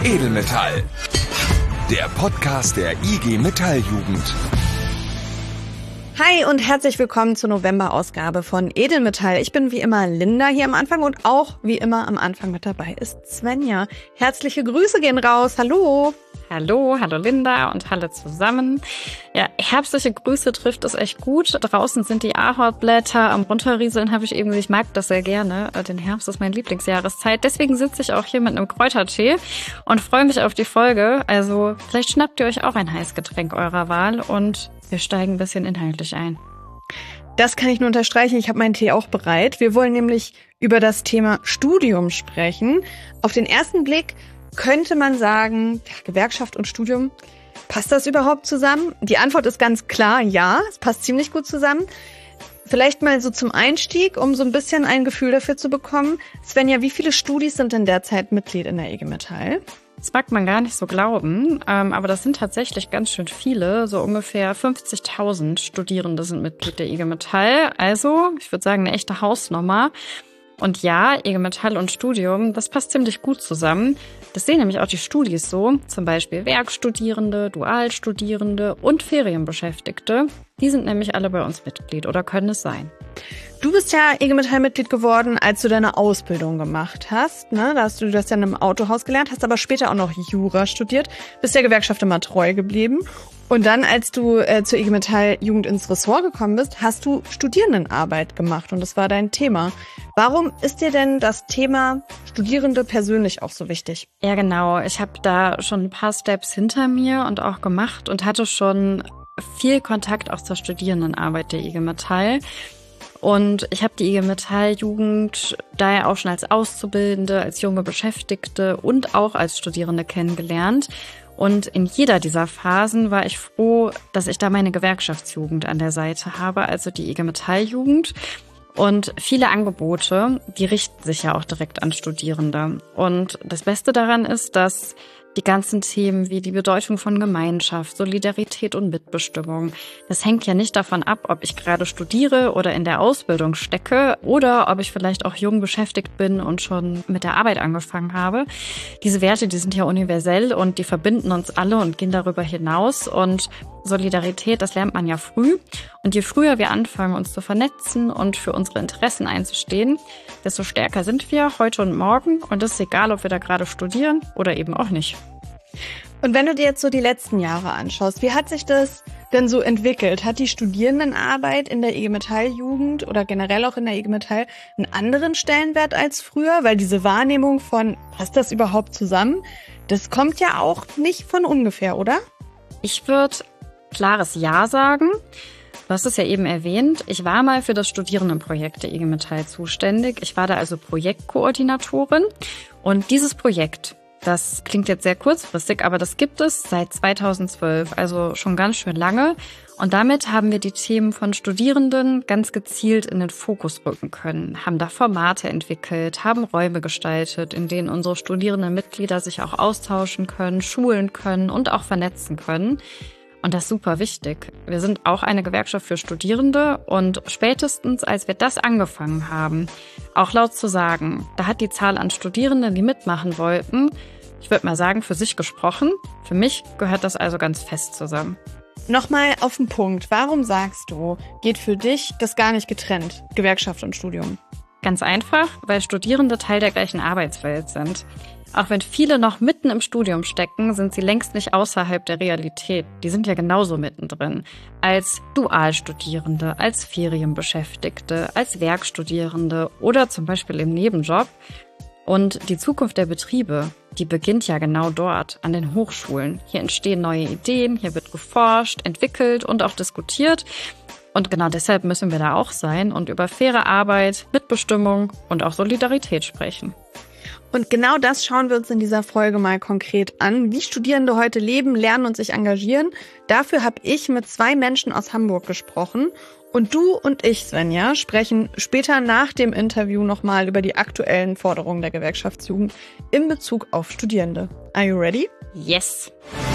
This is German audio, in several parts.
Edelmetall. Der Podcast der IG Metall-Jugend. Hi und herzlich willkommen zur November-Ausgabe von Edelmetall. Ich bin wie immer Linda hier am Anfang und auch wie immer am Anfang mit dabei ist Svenja. Herzliche Grüße gehen raus. Hallo. Hallo Linda und hallo zusammen. Ja, herbstliche Grüße trifft es echt gut. Draußen sind die Ahornblätter am Runterrieseln, habe ich eben. Ich mag das sehr gerne. Den Herbst ist meine Lieblingsjahreszeit. Deswegen sitze ich auch hier mit einem Kräutertee und freue mich auf die Folge. Also vielleicht schnappt ihr euch auch ein Heißgetränk eurer Wahl und wir steigen ein bisschen inhaltlich ein. Das kann ich nur unterstreichen. Ich habe meinen Tee auch bereit. Wir wollen nämlich über das Thema Studium sprechen. Auf den ersten Blick könnte man sagen, Gewerkschaft und Studium, passt das überhaupt zusammen? Die Antwort ist ganz klar, ja, es passt ziemlich gut zusammen. Vielleicht mal so zum Einstieg, um so ein bisschen ein Gefühl dafür zu bekommen. Svenja, wie viele Studis sind denn derzeit Mitglied in der IG Metall? Das mag man gar nicht so glauben, aber das sind tatsächlich ganz schön viele. So ungefähr 50.000 Studierende sind Mitglied der IG Metall. Also, ich würde sagen, eine echte Hausnummer. Und ja, IG Metall und Studium, das passt ziemlich gut zusammen. Das sehen nämlich auch die Studis so, zum Beispiel Werkstudierende, Dualstudierende und Ferienbeschäftigte. Die sind nämlich alle bei uns Mitglied oder können es sein. Du bist ja IG Metall-Mitglied geworden, als du deine Ausbildung gemacht hast. Ne? Da hast du das ja in einem Autohaus gelernt, hast aber später auch noch Jura studiert, bist der Gewerkschaft immer treu geblieben. Und dann, als du zur IG Metall-Jugend ins Ressort gekommen bist, hast du Studierendenarbeit gemacht und das war dein Thema. Warum ist dir denn das Thema Studierende persönlich auch so wichtig? Ja, genau. Ich habe da schon ein paar Steps hinter mir und auch gemacht und hatte schon viel Kontakt auch zur Studierendenarbeit der IG Metall. Und ich habe die IG Metall-Jugend daher auch schon als Auszubildende, als junge Beschäftigte und auch als Studierende kennengelernt. Und in jeder dieser Phasen war ich froh, dass ich da meine Gewerkschaftsjugend an der Seite habe, also die IG Metall-Jugend. Und viele Angebote, die richten sich ja auch direkt an Studierende. Und das Beste daran ist, dass die ganzen Themen wie die Bedeutung von Gemeinschaft, Solidarität und Mitbestimmung, das hängt ja nicht davon ab, ob ich gerade studiere oder in der Ausbildung stecke oder ob ich vielleicht auch jung beschäftigt bin und schon mit der Arbeit angefangen habe. Diese Werte, die sind ja universell und die verbinden uns alle und gehen darüber hinaus. Und Solidarität, das lernt man ja früh. Und je früher wir anfangen, uns zu vernetzen und für unsere Interessen einzustehen, desto stärker sind wir heute und morgen. Und es ist egal, ob wir da gerade studieren oder eben auch nicht. Und wenn du dir jetzt so die letzten Jahre anschaust, wie hat sich das denn so entwickelt? Hat die Studierendenarbeit in der IG Metall-Jugend oder generell auch in der IG Metall einen anderen Stellenwert als früher? Weil diese Wahrnehmung von, passt das überhaupt zusammen, das kommt ja auch nicht von ungefähr, oder? Ich würde klares Ja sagen. Du hast es ja eben erwähnt. Ich war mal für das Studierendenprojekt der IG Metall zuständig. Ich war da also Projektkoordinatorin. Und dieses Projekt, das klingt jetzt sehr kurzfristig, aber das gibt es seit 2012, also schon ganz schön lange. Und damit haben wir die Themen von Studierenden ganz gezielt in den Fokus rücken können, haben da Formate entwickelt, haben Räume gestaltet, in denen unsere studierenden Mitglieder sich auch austauschen können, schulen können und auch vernetzen können. Und das ist super wichtig. Wir sind auch eine Gewerkschaft für Studierende und spätestens, als wir das angefangen haben, auch laut zu sagen, da hat die Zahl an Studierenden, die mitmachen wollten, ich würde mal sagen, für sich gesprochen. Für mich gehört das also ganz fest zusammen. Nochmal auf den Punkt. Warum sagst du, geht für dich das gar nicht getrennt, Gewerkschaft und Studium? Ganz einfach, weil Studierende Teil der gleichen Arbeitswelt sind. Auch wenn viele noch mitten im Studium stecken, sind sie längst nicht außerhalb der Realität. Die sind ja genauso mittendrin. Als Dualstudierende, als Ferienbeschäftigte, als Werkstudierende oder zum Beispiel im Nebenjob. Und die Zukunft der Betriebe, die beginnt ja genau dort, an den Hochschulen. Hier entstehen neue Ideen, hier wird geforscht, entwickelt und auch diskutiert. Und genau deshalb müssen wir da auch sein und über faire Arbeit, Mitbestimmung und auch Solidarität sprechen. Und genau das schauen wir uns in dieser Folge mal konkret an, wie Studierende heute leben, lernen und sich engagieren. Dafür habe ich mit 2 Menschen aus Hamburg gesprochen. Und du und ich, Svenja, sprechen später nach dem Interview nochmal über die aktuellen Forderungen der Gewerkschaftsjugend in Bezug auf Studierende. Are you ready? Yes!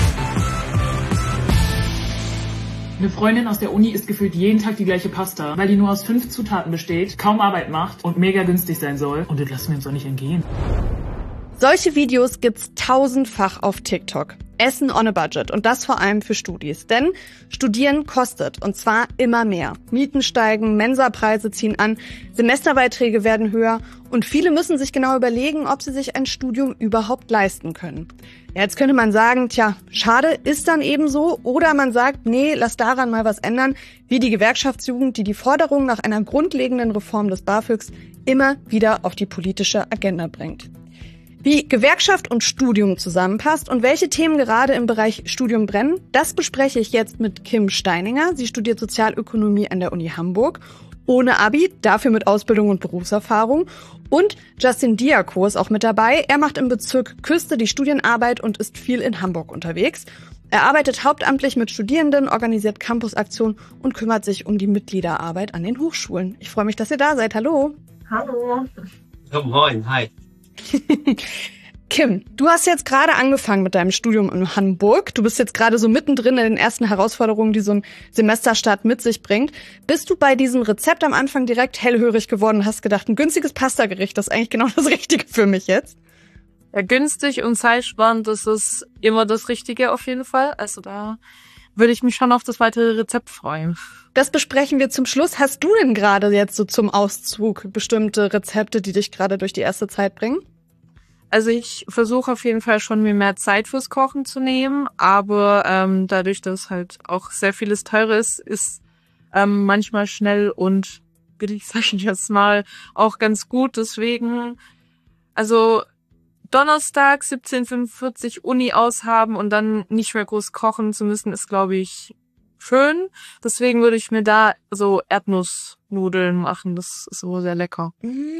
Eine Freundin aus der Uni isst gefühlt jeden Tag die gleiche Pasta, weil die nur aus 5 Zutaten besteht, kaum Arbeit macht und mega günstig sein soll. Und das lassen wir uns doch nicht entgehen. Solche Videos gibt's tausendfach auf TikTok. Essen on a budget und das vor allem für Studis. Denn Studieren kostet und zwar immer mehr. Mieten steigen, Mensapreise ziehen an, Semesterbeiträge werden höher und viele müssen sich genau überlegen, ob sie sich ein Studium überhaupt leisten können. Ja, jetzt könnte man sagen, tja, schade, ist dann eben so. Oder man sagt, nee, lass daran mal was ändern, wie die Gewerkschaftsjugend, die Forderung nach einer grundlegenden Reform des BAföGs immer wieder auf die politische Agenda bringt. Wie Gewerkschaft und Studium zusammenpasst und welche Themen gerade im Bereich Studium brennen, das bespreche ich jetzt mit Kim Steininger. Sie studiert Sozialökonomie an der Uni Hamburg. Ohne Abi, dafür mit Ausbildung und Berufserfahrung. Und Justin Diako ist auch mit dabei. Er macht im Bezirk Küste die Studienarbeit und ist viel in Hamburg unterwegs. Er arbeitet hauptamtlich mit Studierenden, organisiert Campusaktionen und kümmert sich um die Mitgliederarbeit an den Hochschulen. Ich freue mich, dass ihr da seid. Hallo. Hallo. Oh, moin, hi. Kim, du hast jetzt gerade angefangen mit deinem Studium in Hamburg. Du bist jetzt gerade so mittendrin in den ersten Herausforderungen, die so ein Semesterstart mit sich bringt. Bist du bei diesem Rezept am Anfang direkt hellhörig geworden und hast gedacht, ein günstiges Pastagericht, das ist eigentlich genau das Richtige für mich jetzt? Ja, günstig und zeitsparend, das ist immer das Richtige auf jeden Fall. Also da würde ich mich schon auf das weitere Rezept freuen. Das besprechen wir zum Schluss. Hast du denn gerade jetzt so zum Auszug bestimmte Rezepte, die dich gerade durch die erste Zeit bringen? Also ich versuche auf jeden Fall schon, mir mehr Zeit fürs Kochen zu nehmen, aber dadurch, dass halt auch sehr vieles teurer ist manchmal schnell und billig, sag ich jetzt mal, auch ganz gut. Deswegen, also Donnerstag 17:45 Uni aushaben und dann nicht mehr groß kochen zu müssen, ist, glaube ich, schön. Deswegen würde ich mir da so Erdnussnudeln machen. Das ist so sehr lecker.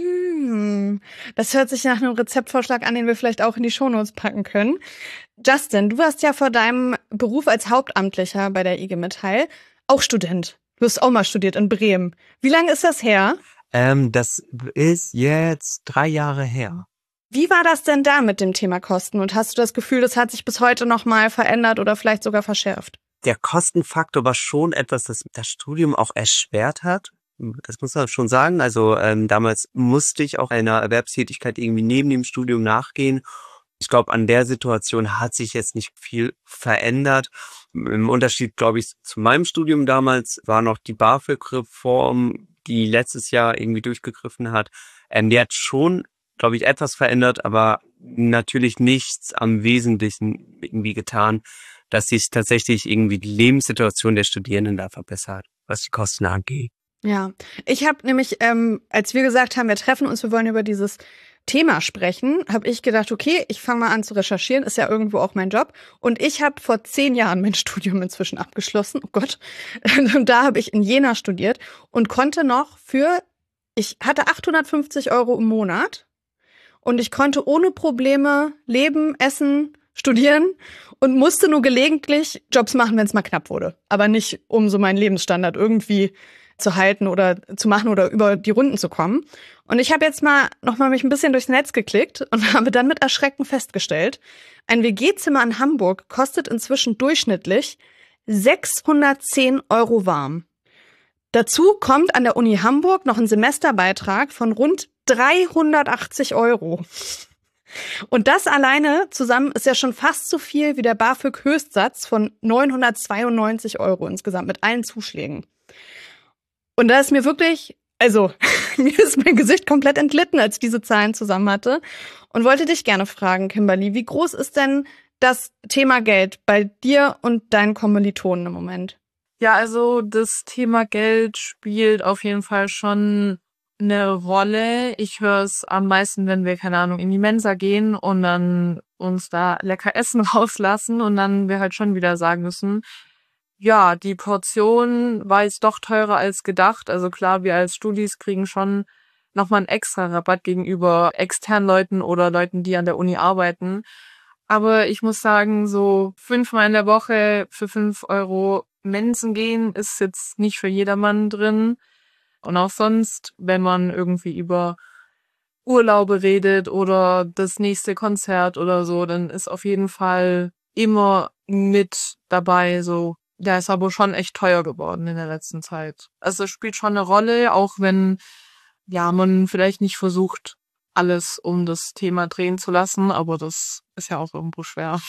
Das hört sich nach einem Rezeptvorschlag an, den wir vielleicht auch in die Shownotes packen können. Justin, du warst ja vor deinem Beruf als Hauptamtlicher bei der IG Metall auch Student. Du hast auch mal studiert in Bremen. Wie lange ist das her? Das ist jetzt 3 Jahre her. Wie war das denn da mit dem Thema Kosten? Und hast du das Gefühl, das hat sich bis heute noch mal verändert oder vielleicht sogar verschärft? Der Kostenfaktor war schon etwas, das das Studium auch erschwert hat. Das muss man schon sagen. Also damals musste ich auch einer Erwerbstätigkeit irgendwie neben dem Studium nachgehen. Ich glaube, an der Situation hat sich jetzt nicht viel verändert. Im Unterschied, glaube ich, zu meinem Studium damals war noch die BAföG-Reform, die letztes Jahr irgendwie durchgegriffen hat. Die hat schon, glaube ich, etwas verändert, aber natürlich nichts am Wesentlichen irgendwie getan, dass sich tatsächlich irgendwie die Lebenssituation der Studierenden da verbessert, was die Kosten angeht. Ja, ich habe nämlich, als wir gesagt haben, wir treffen uns, wir wollen über dieses Thema sprechen, habe ich gedacht, okay, ich fange mal an zu recherchieren, ist ja irgendwo auch mein Job. Und ich habe vor 10 Jahren mein Studium inzwischen abgeschlossen, oh Gott. Und da habe ich in Jena studiert und konnte noch ich hatte 850 € im Monat und ich konnte ohne Probleme leben, essen, studieren und musste nur gelegentlich Jobs machen, wenn es mal knapp wurde. Aber nicht, um so meinen Lebensstandard irgendwie zu halten oder zu machen oder über die Runden zu kommen. Und ich habe jetzt mal nochmal mich ein bisschen durchs Netz geklickt und habe dann mit Erschrecken festgestellt, ein WG-Zimmer in Hamburg kostet inzwischen durchschnittlich 610 € warm. Dazu kommt an der Uni Hamburg noch ein Semesterbeitrag von rund 380 €. Und das alleine zusammen ist ja schon fast so viel wie der BAföG-Höchstsatz von 992 € insgesamt mit allen Zuschlägen. Und da ist mir wirklich, also mir ist mein Gesicht komplett entglitten, als ich diese Zahlen zusammen hatte und wollte dich gerne fragen, Kimberly, wie groß ist denn das Thema Geld bei dir und deinen Kommilitonen im Moment? Ja, also das Thema Geld spielt auf jeden Fall schon eine Rolle. Ich höre es am meisten, wenn wir, keine Ahnung, in die Mensa gehen und dann uns da lecker Essen rauslassen und dann wir halt schon wieder sagen müssen, ja, die Portion war jetzt doch teurer als gedacht. Also klar, wir als Studis kriegen schon nochmal einen extra Rabatt gegenüber externen Leuten oder Leuten, die an der Uni arbeiten. Aber ich muss sagen, so 5-mal in der Woche für 5 € Mensen gehen ist jetzt nicht für jedermann drin. Und auch sonst, wenn man irgendwie über Urlaube redet oder das nächste Konzert oder so, dann ist auf jeden Fall immer mit dabei so. Ja, ist aber schon echt teuer geworden in der letzten Zeit. Also es spielt schon eine Rolle, auch wenn ja man vielleicht nicht versucht, alles um das Thema drehen zu lassen, aber das ist ja auch irgendwo schwer.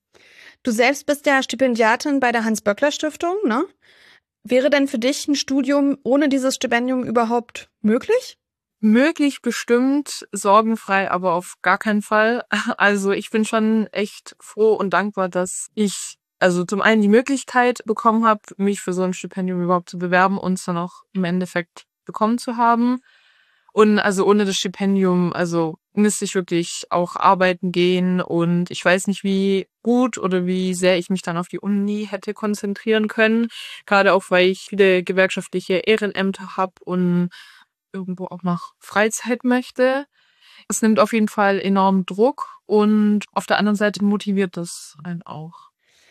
Du selbst bist ja Stipendiatin bei der Hans-Böckler-Stiftung, ne? Wäre denn für dich ein Studium ohne dieses Stipendium überhaupt möglich? Möglich bestimmt, sorgenfrei aber auf gar keinen Fall. Also ich bin schon echt froh und dankbar, dass ich also zum einen die Möglichkeit bekommen habe, mich für so ein Stipendium überhaupt zu bewerben und es dann auch im Endeffekt bekommen zu haben. Und also ohne das Stipendium, also müsste ich wirklich auch arbeiten gehen und ich weiß nicht, wie gut oder wie sehr ich mich dann auf die Uni hätte konzentrieren können. Gerade auch, weil ich viele gewerkschaftliche Ehrenämter habe und irgendwo auch noch Freizeit möchte. Es nimmt auf jeden Fall enorm Druck und auf der anderen Seite motiviert das einen auch.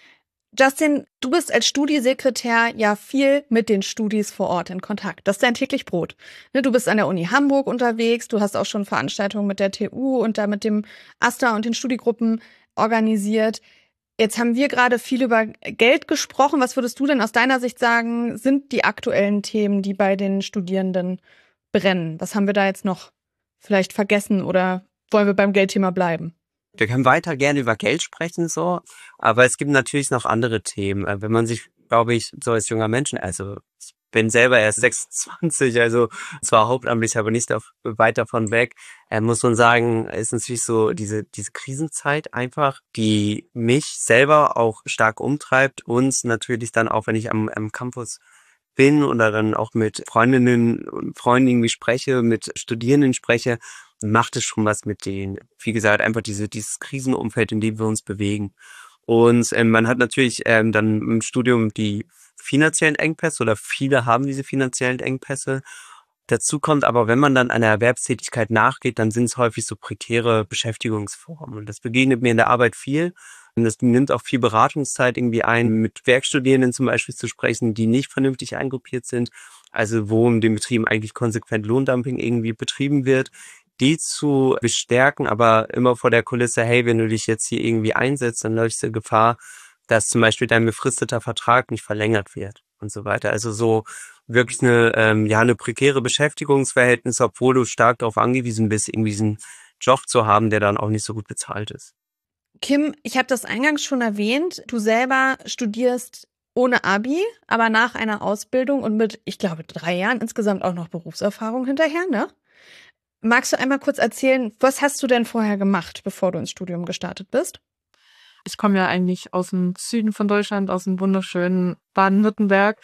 Justin, du bist als Studiesekretär ja viel mit den Studis vor Ort in Kontakt. Das ist dein täglich Brot. Ne, du bist an der Uni Hamburg unterwegs, du hast auch schon Veranstaltungen mit der TU und da mit dem AStA und den Studiegruppen organisiert. Jetzt haben wir gerade viel über Geld gesprochen. Was würdest du denn aus deiner Sicht sagen, sind die aktuellen Themen, die bei den Studierenden brennen? Was haben wir da jetzt noch vielleicht vergessen oder wollen wir beim Geldthema bleiben? Wir können weiter gerne über Geld sprechen, so, aber es gibt natürlich noch andere Themen. Wenn man sich, glaube ich, so als junger Mensch, also ich bin selber erst 26, also zwar hauptamtlich, aber nicht weit davon weg, muss man sagen, ist natürlich so diese Krisenzeit einfach, die mich selber auch stark umtreibt, uns natürlich dann auch, wenn ich am Campus bin oder dann auch mit Freundinnen und Freunden irgendwie spreche, mit Studierenden spreche, macht es schon was mit denen. Wie gesagt, einfach dieses Krisenumfeld, in dem wir uns bewegen. Und man hat natürlich dann im Studium die finanziellen Engpässe oder viele haben diese finanziellen Engpässe. Dazu kommt aber, wenn man dann einer Erwerbstätigkeit nachgeht, dann sind es häufig so prekäre Beschäftigungsformen. Und das begegnet mir in der Arbeit viel. Und das nimmt auch viel Beratungszeit irgendwie ein, mit Werkstudierenden zum Beispiel zu sprechen, die nicht vernünftig eingruppiert sind. Also wo in den Betrieben eigentlich konsequent Lohndumping irgendwie betrieben wird, die zu bestärken, aber immer vor der Kulisse, hey, wenn du dich jetzt hier irgendwie einsetzt, dann läufst du Gefahr, dass zum Beispiel dein befristeter Vertrag nicht verlängert wird und so weiter. Also so wirklich eine prekäre Beschäftigungsverhältnis, obwohl du stark darauf angewiesen bist, irgendwie diesen Job zu haben, der dann auch nicht so gut bezahlt ist. Kim, ich habe das eingangs schon erwähnt. Du selber studierst ohne Abi, aber nach einer Ausbildung und mit, ich glaube, 3 Jahren insgesamt auch noch Berufserfahrung hinterher, ne? Magst du einmal kurz erzählen, was hast du denn vorher gemacht, bevor du ins Studium gestartet bist? Ich komme ja eigentlich aus dem Süden von Deutschland, aus dem wunderschönen Baden-Württemberg.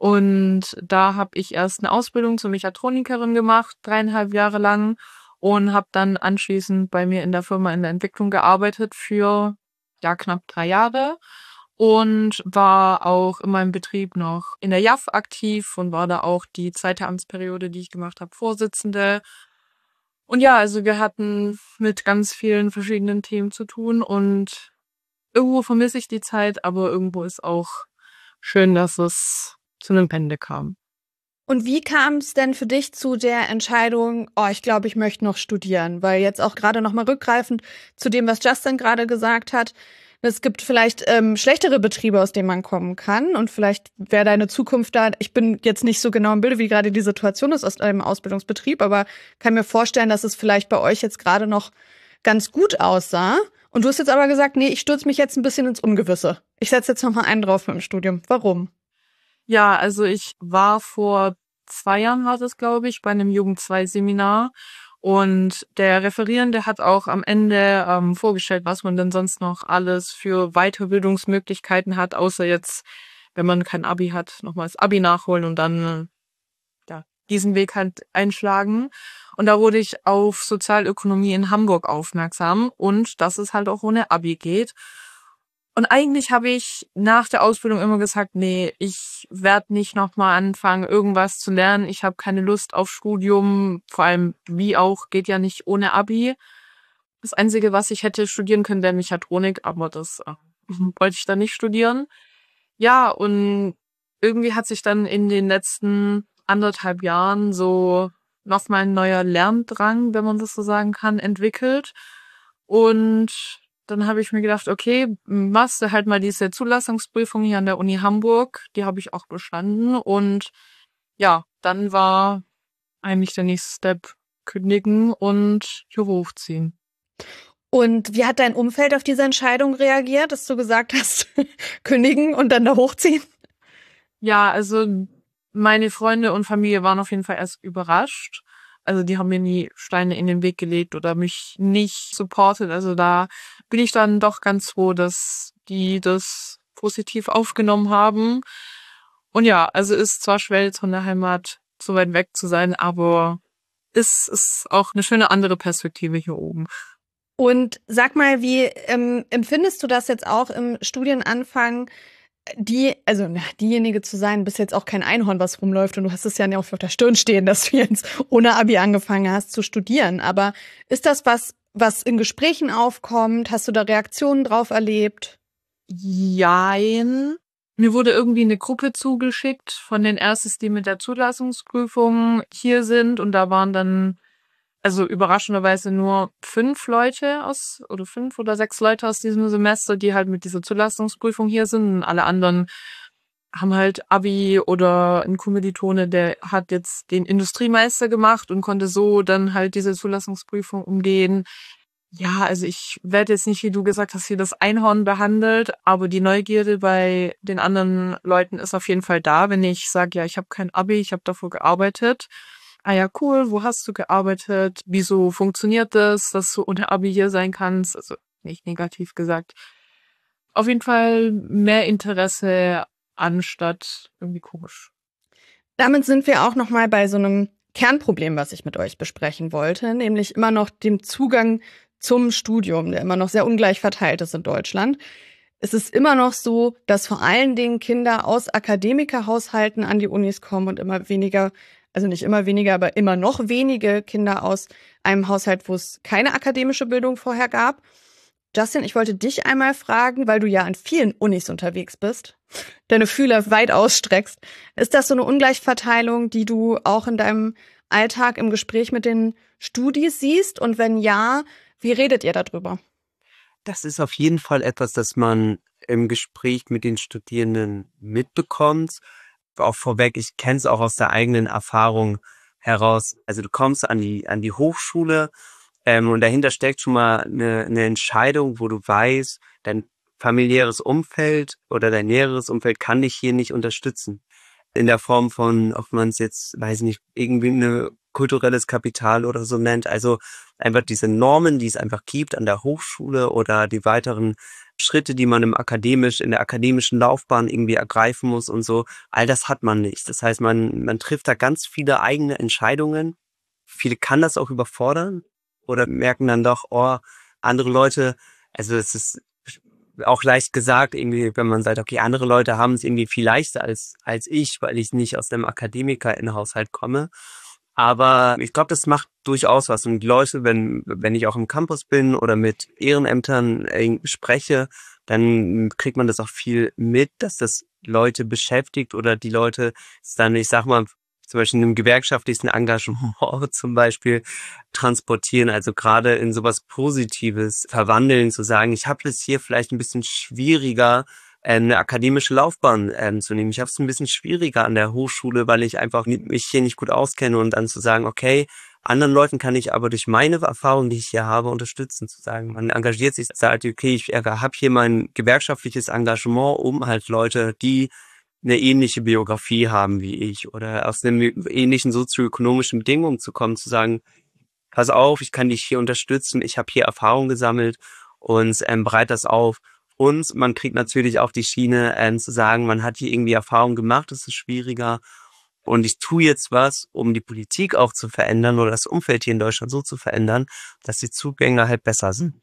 Und da habe ich erst eine Ausbildung zur Mechatronikerin gemacht, 3,5 Jahre lang. Und habe dann anschließend bei mir in der Firma in der Entwicklung gearbeitet für knapp 3 Jahre. Und war auch in meinem Betrieb noch in der JAF aktiv und war da auch die zweite Amtsperiode, die ich gemacht habe, Vorsitzende. Und ja, also wir hatten mit ganz vielen verschiedenen Themen zu tun und irgendwo vermisse ich die Zeit, aber irgendwo ist auch schön, dass es zu einem Ende kam. Und wie kam es denn für dich zu der Entscheidung, ich glaube, ich möchte noch studieren? Weil jetzt auch gerade nochmal rückgreifend zu dem, was Justin gerade gesagt hat, es gibt vielleicht schlechtere Betriebe, aus denen man kommen kann und vielleicht wäre deine Zukunft da. Ich bin jetzt nicht so genau im Bilde, wie gerade die Situation ist aus einem Ausbildungsbetrieb, aber kann mir vorstellen, dass es vielleicht bei euch jetzt gerade noch ganz gut aussah. Und du hast jetzt aber gesagt, nee, ich stürze mich jetzt ein bisschen ins Ungewisse. Ich setze jetzt nochmal einen drauf mit dem Studium. Warum? Ja, also ich war vor 2 Jahren, war das, glaube ich, bei einem Jugend-2-Seminar. Und der Referierende hat auch am Ende vorgestellt, was man denn sonst noch alles für Weiterbildungsmöglichkeiten hat, außer jetzt, wenn man kein Abi hat, nochmal das Abi nachholen und dann diesen Weg halt einschlagen. Und da wurde ich auf Sozialökonomie in Hamburg aufmerksam und dass es halt auch ohne Abi geht. Und eigentlich habe ich nach der Ausbildung immer gesagt, nee, ich werde nicht nochmal anfangen, irgendwas zu lernen. Ich habe keine Lust auf Studium, vor allem wie auch, geht ja nicht ohne Abi. Das Einzige, was ich hätte studieren können, wäre Mechatronik, aber das wollte ich dann nicht studieren. Ja, und irgendwie hat sich dann in den letzten 1,5 Jahren so nochmal ein neuer Lerndrang, wenn man das so sagen kann, entwickelt. Und dann habe ich mir gedacht, okay, machst du halt mal diese Zulassungsprüfung hier an der Uni Hamburg. Die habe ich auch bestanden. Und ja, dann war eigentlich der nächste Step kündigen und hier hochziehen. Und wie hat dein Umfeld auf diese Entscheidung reagiert, dass du gesagt hast, kündigen und dann da hochziehen? Ja, also meine Freunde und Familie waren auf jeden Fall erst überrascht. Also die haben mir nie Steine in den Weg gelegt oder mich nicht supportet. Also da bin ich dann doch ganz froh, dass die das positiv aufgenommen haben. Und ja, also ist zwar schwer, jetzt von der Heimat so weit weg zu sein, aber ist auch eine schöne andere Perspektive hier oben. Und sag mal, wie empfindest du das jetzt auch im Studienanfang, diejenige zu sein, bist jetzt auch kein Einhorn, was rumläuft und du hast es ja auf der Stirn stehen, dass du jetzt ohne Abi angefangen hast zu studieren. Aber ist das was in Gesprächen aufkommt? Hast du da Reaktionen drauf erlebt? Jein. Mir wurde irgendwie eine Gruppe zugeschickt von den Erstes, die mit der Zulassungsprüfung hier sind. Und da waren dann, also überraschenderweise nur 5 oder 6 Leute aus diesem Semester, die halt mit dieser Zulassungsprüfung hier sind. Und alle anderen haben halt Abi oder ein Kommilitone, der hat jetzt den Industriemeister gemacht und konnte so dann halt diese Zulassungsprüfung umgehen. Ja, also ich werde jetzt nicht, wie du gesagt hast, hier das Einhorn behandelt, aber die Neugierde bei den anderen Leuten ist auf jeden Fall da, wenn ich sage, ja, ich habe kein Abi, ich habe davor gearbeitet. Ah ja, cool, wo hast du gearbeitet? Wieso funktioniert das, dass du ohne Abi hier sein kannst? Also nicht negativ gesagt. Auf jeden Fall mehr Interesse anstatt irgendwie komisch. Damit sind wir auch nochmal bei so einem Kernproblem, was ich mit euch besprechen wollte, nämlich immer noch dem Zugang zum Studium, der immer noch sehr ungleich verteilt ist in Deutschland. Es ist immer noch so, dass vor allen Dingen Kinder aus Akademikerhaushalten an die Unis kommen und immer weniger, also nicht immer weniger, aber immer noch wenige Kinder aus einem Haushalt, wo es keine akademische Bildung vorher gab. Justin, ich wollte dich einmal fragen, weil du ja an vielen Unis unterwegs bist, deine Fühler weit ausstreckst. Ist das so eine Ungleichverteilung, die du auch in deinem Alltag im Gespräch mit den Studis siehst? Und wenn ja, wie redet ihr darüber? Das ist auf jeden Fall etwas, das man im Gespräch mit den Studierenden mitbekommt. Auch vorweg, ich kenne es auch aus der eigenen Erfahrung heraus. Also du kommst an die Hochschule und dahinter steckt schon mal eine Entscheidung, wo du weißt, dein familiäres Umfeld oder dein näheres Umfeld kann dich hier nicht unterstützen. In der Form von, ob man es jetzt, weiß nicht, irgendwie ein kulturelles Kapital oder so nennt. Also einfach diese Normen, die es einfach gibt an der Hochschule oder die weiteren Schritte, die man in der akademischen Laufbahn irgendwie ergreifen muss und so. All das hat man nicht. Das heißt, man trifft da ganz viele eigene Entscheidungen. Viele kann das auch überfordern oder merken dann doch, oh, andere Leute, also es ist auch leicht gesagt, irgendwie, wenn man sagt, okay, andere Leute haben es irgendwie viel leichter als ich, weil ich nicht aus dem Akademiker-Haushalt komme. Aber ich glaube, das macht durchaus was. Und die Leute, wenn ich auch im Campus bin oder mit Ehrenämtern spreche, dann kriegt man das auch viel mit, dass das Leute beschäftigt oder die Leute dann, ich sag mal, zum Beispiel in einem gewerkschaftlichen Engagement zum Beispiel transportieren, also gerade in sowas Positives verwandeln, zu sagen, ich habe es hier vielleicht ein bisschen schwieriger, eine akademische Laufbahn zu nehmen. Ich habe es ein bisschen schwieriger an der Hochschule, weil ich einfach mich hier nicht gut auskenne und dann zu sagen, okay, anderen Leuten kann ich aber durch meine Erfahrung, die ich hier habe, unterstützen, zu sagen, man engagiert sich, sagt, okay, ich habe hier mein gewerkschaftliches Engagement, um halt Leute, die eine ähnliche Biografie haben wie ich oder aus einem ähnlichen sozioökonomischen Bedingungen zu kommen, zu sagen, pass auf, ich kann dich hier unterstützen, ich habe hier Erfahrung gesammelt und bereite das auf. Und man kriegt natürlich auch die Schiene zu sagen, man hat hier irgendwie Erfahrung gemacht, es ist schwieriger und ich tue jetzt was, um die Politik auch zu verändern oder das Umfeld hier in Deutschland so zu verändern, dass die Zugänge halt besser sind.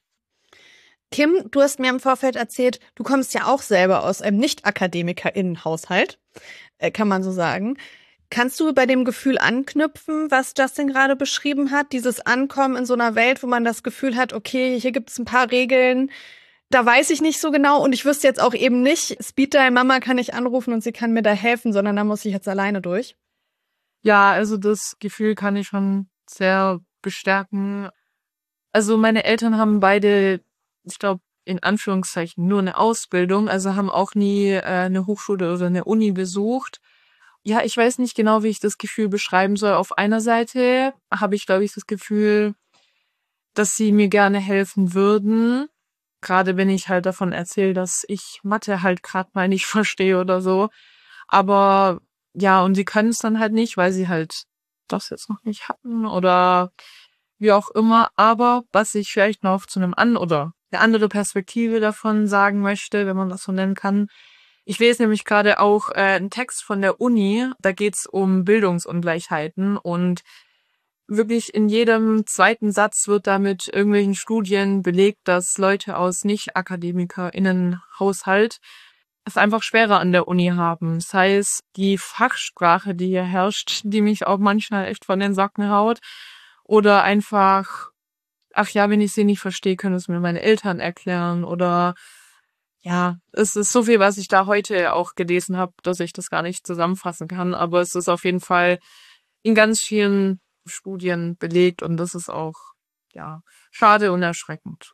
Kim, du hast mir im Vorfeld erzählt, du kommst ja auch selber aus einem Nicht-AkademikerInnen-Haushalt, kann man so sagen. Kannst du bei dem Gefühl anknüpfen, was Justin gerade beschrieben hat? Dieses Ankommen in so einer Welt, wo man das Gefühl hat, okay, hier gibt es ein paar Regeln, da weiß ich nicht so genau und ich wüsste jetzt auch eben nicht, Speeddial Mama kann ich anrufen und sie kann mir da helfen, sondern da muss ich jetzt alleine durch. Ja, also das Gefühl kann ich schon sehr bestärken. Also meine Eltern haben beide, ich glaube, in Anführungszeichen nur eine Ausbildung, also haben auch nie eine Hochschule oder eine Uni besucht. Ja, ich weiß nicht genau, wie ich das Gefühl beschreiben soll. Auf einer Seite habe ich, glaube ich, das Gefühl, dass sie mir gerne helfen würden. Gerade wenn ich halt davon erzähle, dass ich Mathe halt gerade mal nicht verstehe oder so. Aber ja, und sie können es dann halt nicht, weil sie halt das jetzt noch nicht hatten oder wie auch immer. Aber was ich vielleicht noch zu oder eine andere Perspektive davon sagen möchte, wenn man das so nennen kann. Ich lese nämlich gerade auch einen Text von der Uni. Da geht's um Bildungsungleichheiten und wirklich in jedem zweiten Satz wird da mit irgendwelchen Studien belegt, dass Leute aus Nicht-AkademikerInnen-Haushalt es einfach schwerer an der Uni haben. Sei es die Fachsprache, die hier herrscht, die mich auch manchmal echt von den Socken haut. Oder einfach, ach ja, wenn ich sie nicht verstehe, können es mir meine Eltern erklären. Oder ja, es ist so viel, was ich da heute auch gelesen habe, dass ich das gar nicht zusammenfassen kann. Aber es ist auf jeden Fall in ganz vielen Studien belegt und das ist auch, ja, schade und erschreckend.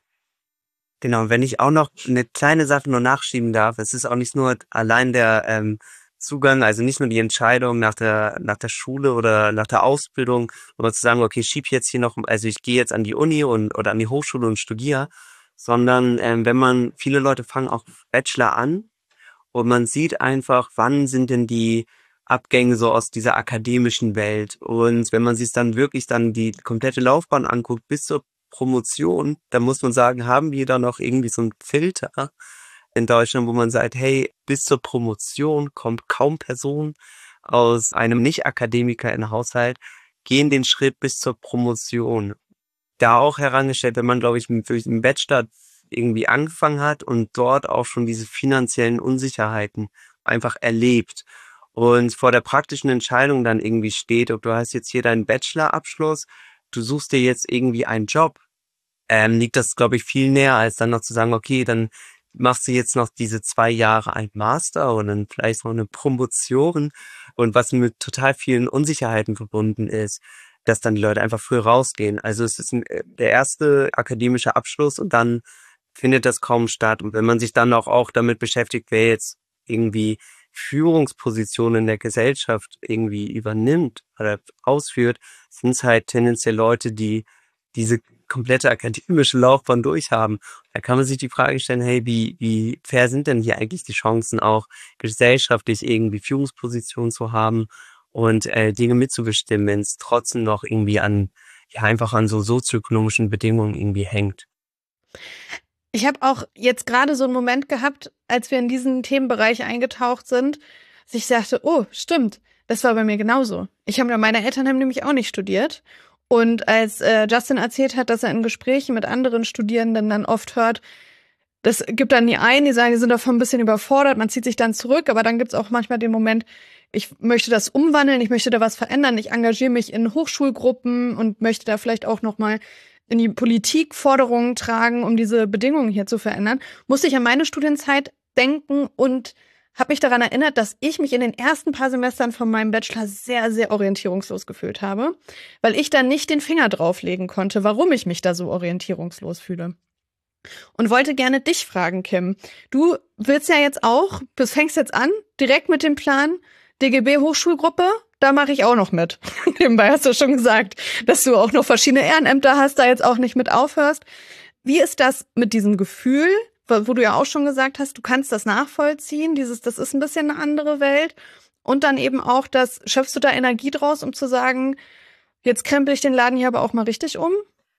Genau, wenn ich auch noch eine kleine Sache nur nachschieben darf, es ist auch nicht nur allein der Zugang, also nicht nur die Entscheidung nach der Schule oder nach der Ausbildung, aber zu sagen, okay, schieb jetzt hier noch, also ich gehe jetzt an die Uni oder an die Hochschule und studiere, sondern viele Leute fangen auch Bachelor an und man sieht einfach, wann sind denn die Abgänge so aus dieser akademischen Welt. Und wenn man sich dann wirklich dann die komplette Laufbahn anguckt, bis zur Promotion, dann muss man sagen, haben wir da noch irgendwie so einen Filter in Deutschland, wo man sagt, hey, bis zur Promotion kommt kaum Person aus einem Nicht-Akademiker in den Haushalt, gehen den Schritt bis zur Promotion. Da auch herangestellt, wenn man, glaube ich, mit dem Bachelor irgendwie angefangen hat und dort auch schon diese finanziellen Unsicherheiten einfach erlebt und vor der praktischen Entscheidung dann irgendwie steht, ob du hast jetzt hier deinen Bachelorabschluss, du suchst dir jetzt irgendwie einen Job, liegt das, glaube ich, viel näher, als dann noch zu sagen, okay, dann machst du jetzt noch diese 2 Jahre ein Master und dann vielleicht noch eine Promotion und was mit total vielen Unsicherheiten verbunden ist, dass dann die Leute einfach früh rausgehen. Also es ist der erste akademische Abschluss und dann findet das kaum statt. Und wenn man sich dann auch damit beschäftigt, wer jetzt irgendwie Führungspositionen in der Gesellschaft irgendwie übernimmt oder ausführt, sind es halt tendenziell Leute, die diese komplette akademische Laufbahn durchhaben. Da kann man sich die Frage stellen, hey, wie fair sind denn hier eigentlich die Chancen, auch gesellschaftlich irgendwie Führungspositionen zu haben und Dinge mitzubestimmen, wenn es trotzdem noch irgendwie einfach an so sozioökonomischen Bedingungen irgendwie hängt. Ich habe auch jetzt gerade so einen Moment gehabt, als wir in diesen Themenbereich eingetaucht sind, dass ich dachte, oh, stimmt, das war bei mir genauso. Meine Eltern haben nämlich auch nicht studiert. Und als Justin erzählt hat, dass er in Gesprächen mit anderen Studierenden dann oft hört, das gibt dann die einen, die sagen, die sind davon ein bisschen überfordert, man zieht sich dann zurück, aber dann gibt's auch manchmal den Moment, ich möchte das umwandeln, ich möchte da was verändern, ich engagiere mich in Hochschulgruppen und möchte da vielleicht auch nochmal in die Politik Forderungen tragen, um diese Bedingungen hier zu verändern, musste ich an meine Studienzeit denken und habe mich daran erinnert, dass ich mich in den ersten paar Semestern von meinem Bachelor sehr, sehr orientierungslos gefühlt habe, weil ich da nicht den Finger drauflegen konnte, warum ich mich da so orientierungslos fühle. Und wollte gerne dich fragen, Kim. Du willst ja jetzt auch, du fängst jetzt an, direkt mit dem Plan, DGB Hochschulgruppe, da mache ich auch noch mit. Nebenbei hast du schon gesagt, dass du auch noch verschiedene Ehrenämter hast, da jetzt auch nicht mit aufhörst. Wie ist das mit diesem Gefühl, wo du ja auch schon gesagt hast, du kannst das nachvollziehen, das ist ein bisschen eine andere Welt. Und dann eben auch schöpfst du da Energie draus, um zu sagen, jetzt krempel ich den Laden hier aber auch mal richtig um?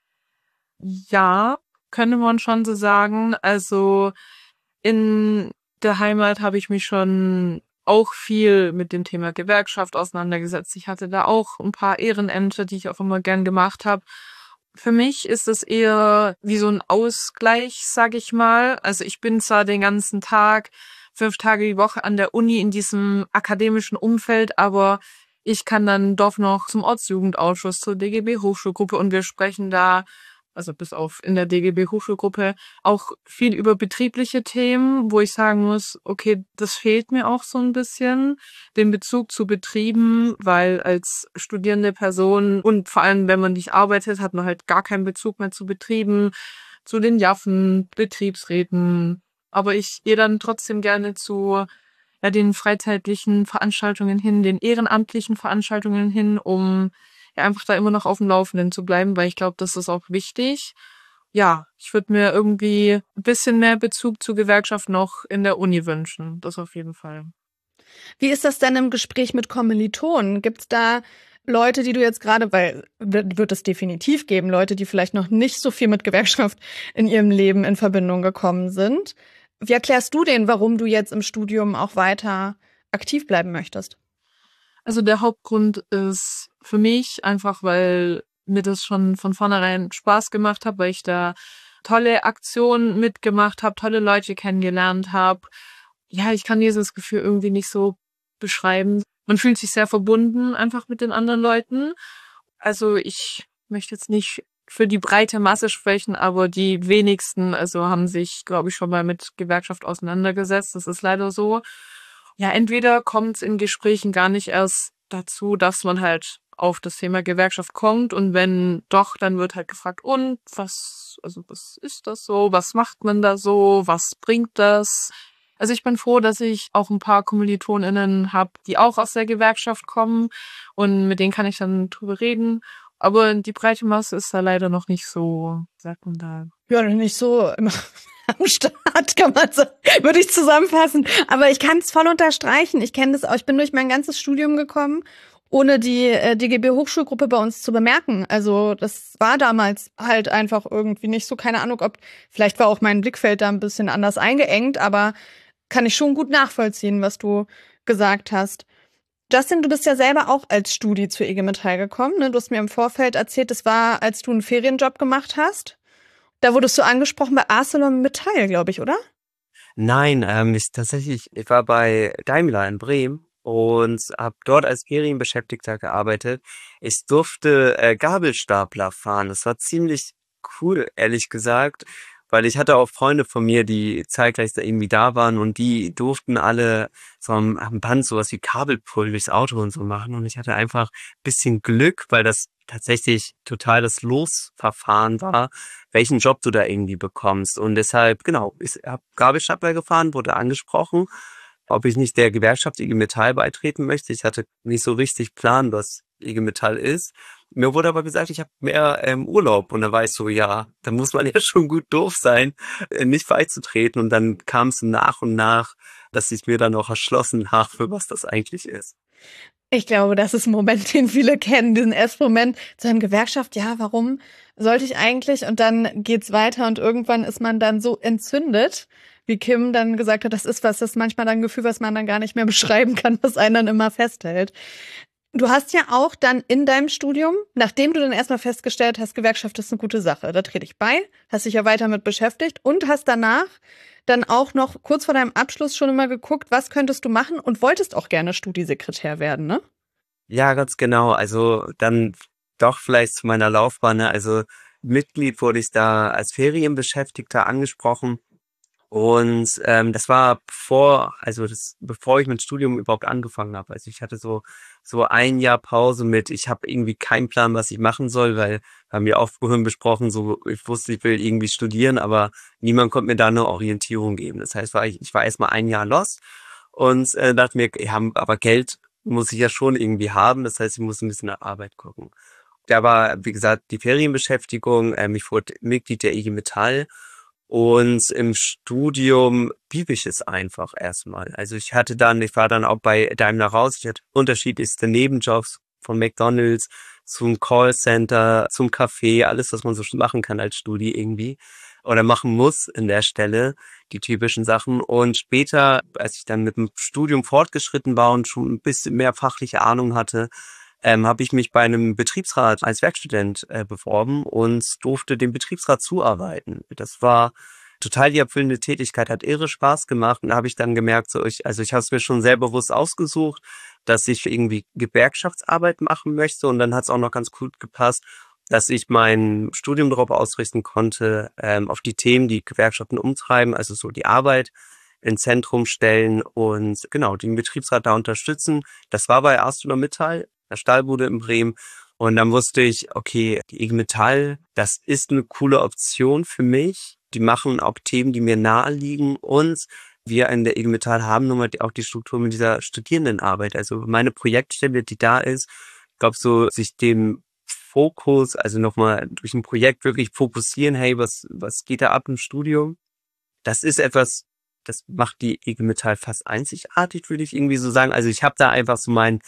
Ja, könnte man schon so sagen. Also in der Heimat habe ich mich schon auch viel mit dem Thema Gewerkschaft auseinandergesetzt. Ich hatte da auch ein paar Ehrenämter, die ich auch immer gern gemacht habe. Für mich ist es eher wie so ein Ausgleich, sag ich mal. Also ich bin zwar den ganzen Tag, 5 Tage die Woche an der Uni in diesem akademischen Umfeld, aber ich kann dann doch noch zum Ortsjugendausschuss, zur DGB Hochschulgruppe und wir sprechen da, also bis auf in der DGB Hochschulgruppe, auch viel über betriebliche Themen, wo ich sagen muss, okay, das fehlt mir auch so ein bisschen, den Bezug zu Betrieben, weil als studierende Person und vor allem, wenn man nicht arbeitet, hat man halt gar keinen Bezug mehr zu Betrieben, zu den Jaffen, Betriebsräten. Aber ich gehe dann trotzdem gerne zu den freizeitlichen Veranstaltungen hin, den ehrenamtlichen Veranstaltungen hin, um ja einfach da immer noch auf dem Laufenden zu bleiben, weil ich glaube, das ist auch wichtig. Ja, ich würde mir irgendwie ein bisschen mehr Bezug zur Gewerkschaft noch in der Uni wünschen. Das auf jeden Fall. Wie ist das denn im Gespräch mit Kommilitonen? Gibt's da Leute, die du jetzt gerade, weil wird es definitiv geben, Leute, die vielleicht noch nicht so viel mit Gewerkschaft in ihrem Leben in Verbindung gekommen sind. Wie erklärst du denen, warum du jetzt im Studium auch weiter aktiv bleiben möchtest? Also der Hauptgrund ist für mich einfach, weil mir das schon von vornherein Spaß gemacht hat, weil ich da tolle Aktionen mitgemacht habe, tolle Leute kennengelernt habe. Ja, ich kann dieses Gefühl irgendwie nicht so beschreiben. Man fühlt sich sehr verbunden einfach mit den anderen Leuten. Also ich möchte jetzt nicht für die breite Masse sprechen, aber die wenigsten, also haben sich, glaube ich, schon mal mit Gewerkschaft auseinandergesetzt. Das ist leider so. Ja, entweder kommt es in Gesprächen gar nicht erst dazu, dass man halt auf das Thema Gewerkschaft kommt, und wenn doch, dann wird halt gefragt, und was ist das so? Was macht man da so? Was bringt das? Also ich bin froh, dass ich auch ein paar KommilitonInnen habe, die auch aus der Gewerkschaft kommen, und mit denen kann ich dann drüber reden. Aber die breite Masse ist da leider noch nicht so, sagt man da. Ja, nicht so immer am Start, kann man sagen, würde ich zusammenfassen. Aber ich kann es voll unterstreichen. Ich kenne das auch. Ich bin durch mein ganzes Studium gekommen, ohne die DGB-Hochschulgruppe bei uns zu bemerken. Also das war damals halt einfach irgendwie nicht so, keine Ahnung, vielleicht war auch mein Blickfeld da ein bisschen anders eingeengt, aber kann ich schon gut nachvollziehen, was du gesagt hast. Justin, du bist ja selber auch als Studi zur IG Metall gekommen, ne? Du hast mir im Vorfeld erzählt, das war, als du einen Ferienjob gemacht hast. Da wurdest du angesprochen bei ArcelorMittal, glaube ich, oder? Nein, ich war bei Daimler in Bremen und habe dort als Ferienbeschäftigter gearbeitet. Ich durfte Gabelstapler fahren. Das war ziemlich cool, ehrlich gesagt, weil ich hatte auch Freunde von mir, die zeitgleich da irgendwie da waren, und die durften alle so am Band sowas wie Kabelpull durchs Auto und so machen, und ich hatte einfach ein bisschen Glück, weil das tatsächlich total das Losverfahren war, welchen Job du da irgendwie bekommst. Und deshalb, genau, ich habe Gabelstapler gefahren, wurde angesprochen, ob ich nicht der Gewerkschaft IG Metall beitreten möchte. Ich hatte nicht so richtig Plan, was IG Metall ist. Mir wurde aber gesagt, ich habe mehr Urlaub. Und da war ich so, ja, da muss man ja schon gut doof sein, nicht beizutreten. Und dann kam es nach und nach, dass ich mir dann auch erschlossen habe, für was das eigentlich ist. Ich glaube, das ist ein Moment, den viele kennen, diesen ersten Moment zu einer Gewerkschaft. Ja, warum sollte ich eigentlich? Und dann geht's weiter und irgendwann ist man dann so entzündet, wie Kim dann gesagt hat, das ist manchmal dann ein Gefühl, was man dann gar nicht mehr beschreiben kann, was einen dann immer festhält. Du hast ja auch dann in deinem Studium, nachdem du dann erstmal festgestellt hast, Gewerkschaft ist eine gute Sache, da trete ich bei, hast dich ja weiter mit beschäftigt und hast danach dann auch noch kurz vor deinem Abschluss schon immer geguckt, was könntest du machen, und wolltest auch gerne Studisekretär werden, ne? Ja, ganz genau. Also dann doch vielleicht zu meiner Laufbahn, ne? Also Mitglied wurde ich da als Ferienbeschäftigter angesprochen. Und das war bevor ich mein Studium überhaupt angefangen habe. Also ich hatte so ein Jahr Pause mit, ich habe irgendwie keinen Plan, was ich machen soll, weil haben wir auch vorhin besprochen, so ich wusste, ich will irgendwie studieren, aber niemand konnte mir da eine Orientierung geben. Das heißt, ich war erstmal ein Jahr lost und dachte mir, ja, aber Geld muss ich ja schon irgendwie haben. Das heißt, ich muss ein bisschen nach Arbeit gucken. Da war, wie gesagt, die Ferienbeschäftigung. Ich wurde Mitglied der IG Metall. Und im Studium blieb ich es einfach erstmal. Also ich war dann auch bei Daimler raus. Ich hatte unterschiedlichste Nebenjobs, von McDonald's zum Callcenter, zum Café, alles, was man so machen kann als Studi irgendwie oder machen muss in der Stelle, die typischen Sachen. Und später, als ich dann mit dem Studium fortgeschritten war und schon ein bisschen mehr fachliche Ahnung hatte, habe ich mich bei einem Betriebsrat als Werkstudent beworben und durfte dem Betriebsrat zuarbeiten. Das war total die erfüllende Tätigkeit, hat irre Spaß gemacht, und da habe ich dann gemerkt, ich habe es mir schon sehr bewusst ausgesucht, dass ich irgendwie Gewerkschaftsarbeit machen möchte, und dann hat es auch noch ganz gut gepasst, dass ich mein Studium darauf ausrichten konnte, auf die Themen, die Gewerkschaften umtreiben, also so die Arbeit ins Zentrum stellen und genau den Betriebsrat da unterstützen. Das war bei ArcelorMittal, der Stahlbude in Bremen. Und dann wusste ich, okay, die IG Metall, das ist eine coole Option für mich. Die machen auch Themen, die mir nahe liegen, und wir in der IG Metall haben nun mal auch die Struktur mit dieser Studierendenarbeit. Also meine Projektstelle, die da ist, ich glaube, so sich dem Fokus, also nochmal durch ein Projekt wirklich fokussieren, hey, was geht da ab im Studium? Das ist etwas, das macht die IG Metall fast einzigartig, würde ich irgendwie so sagen. Also ich habe da einfach so mein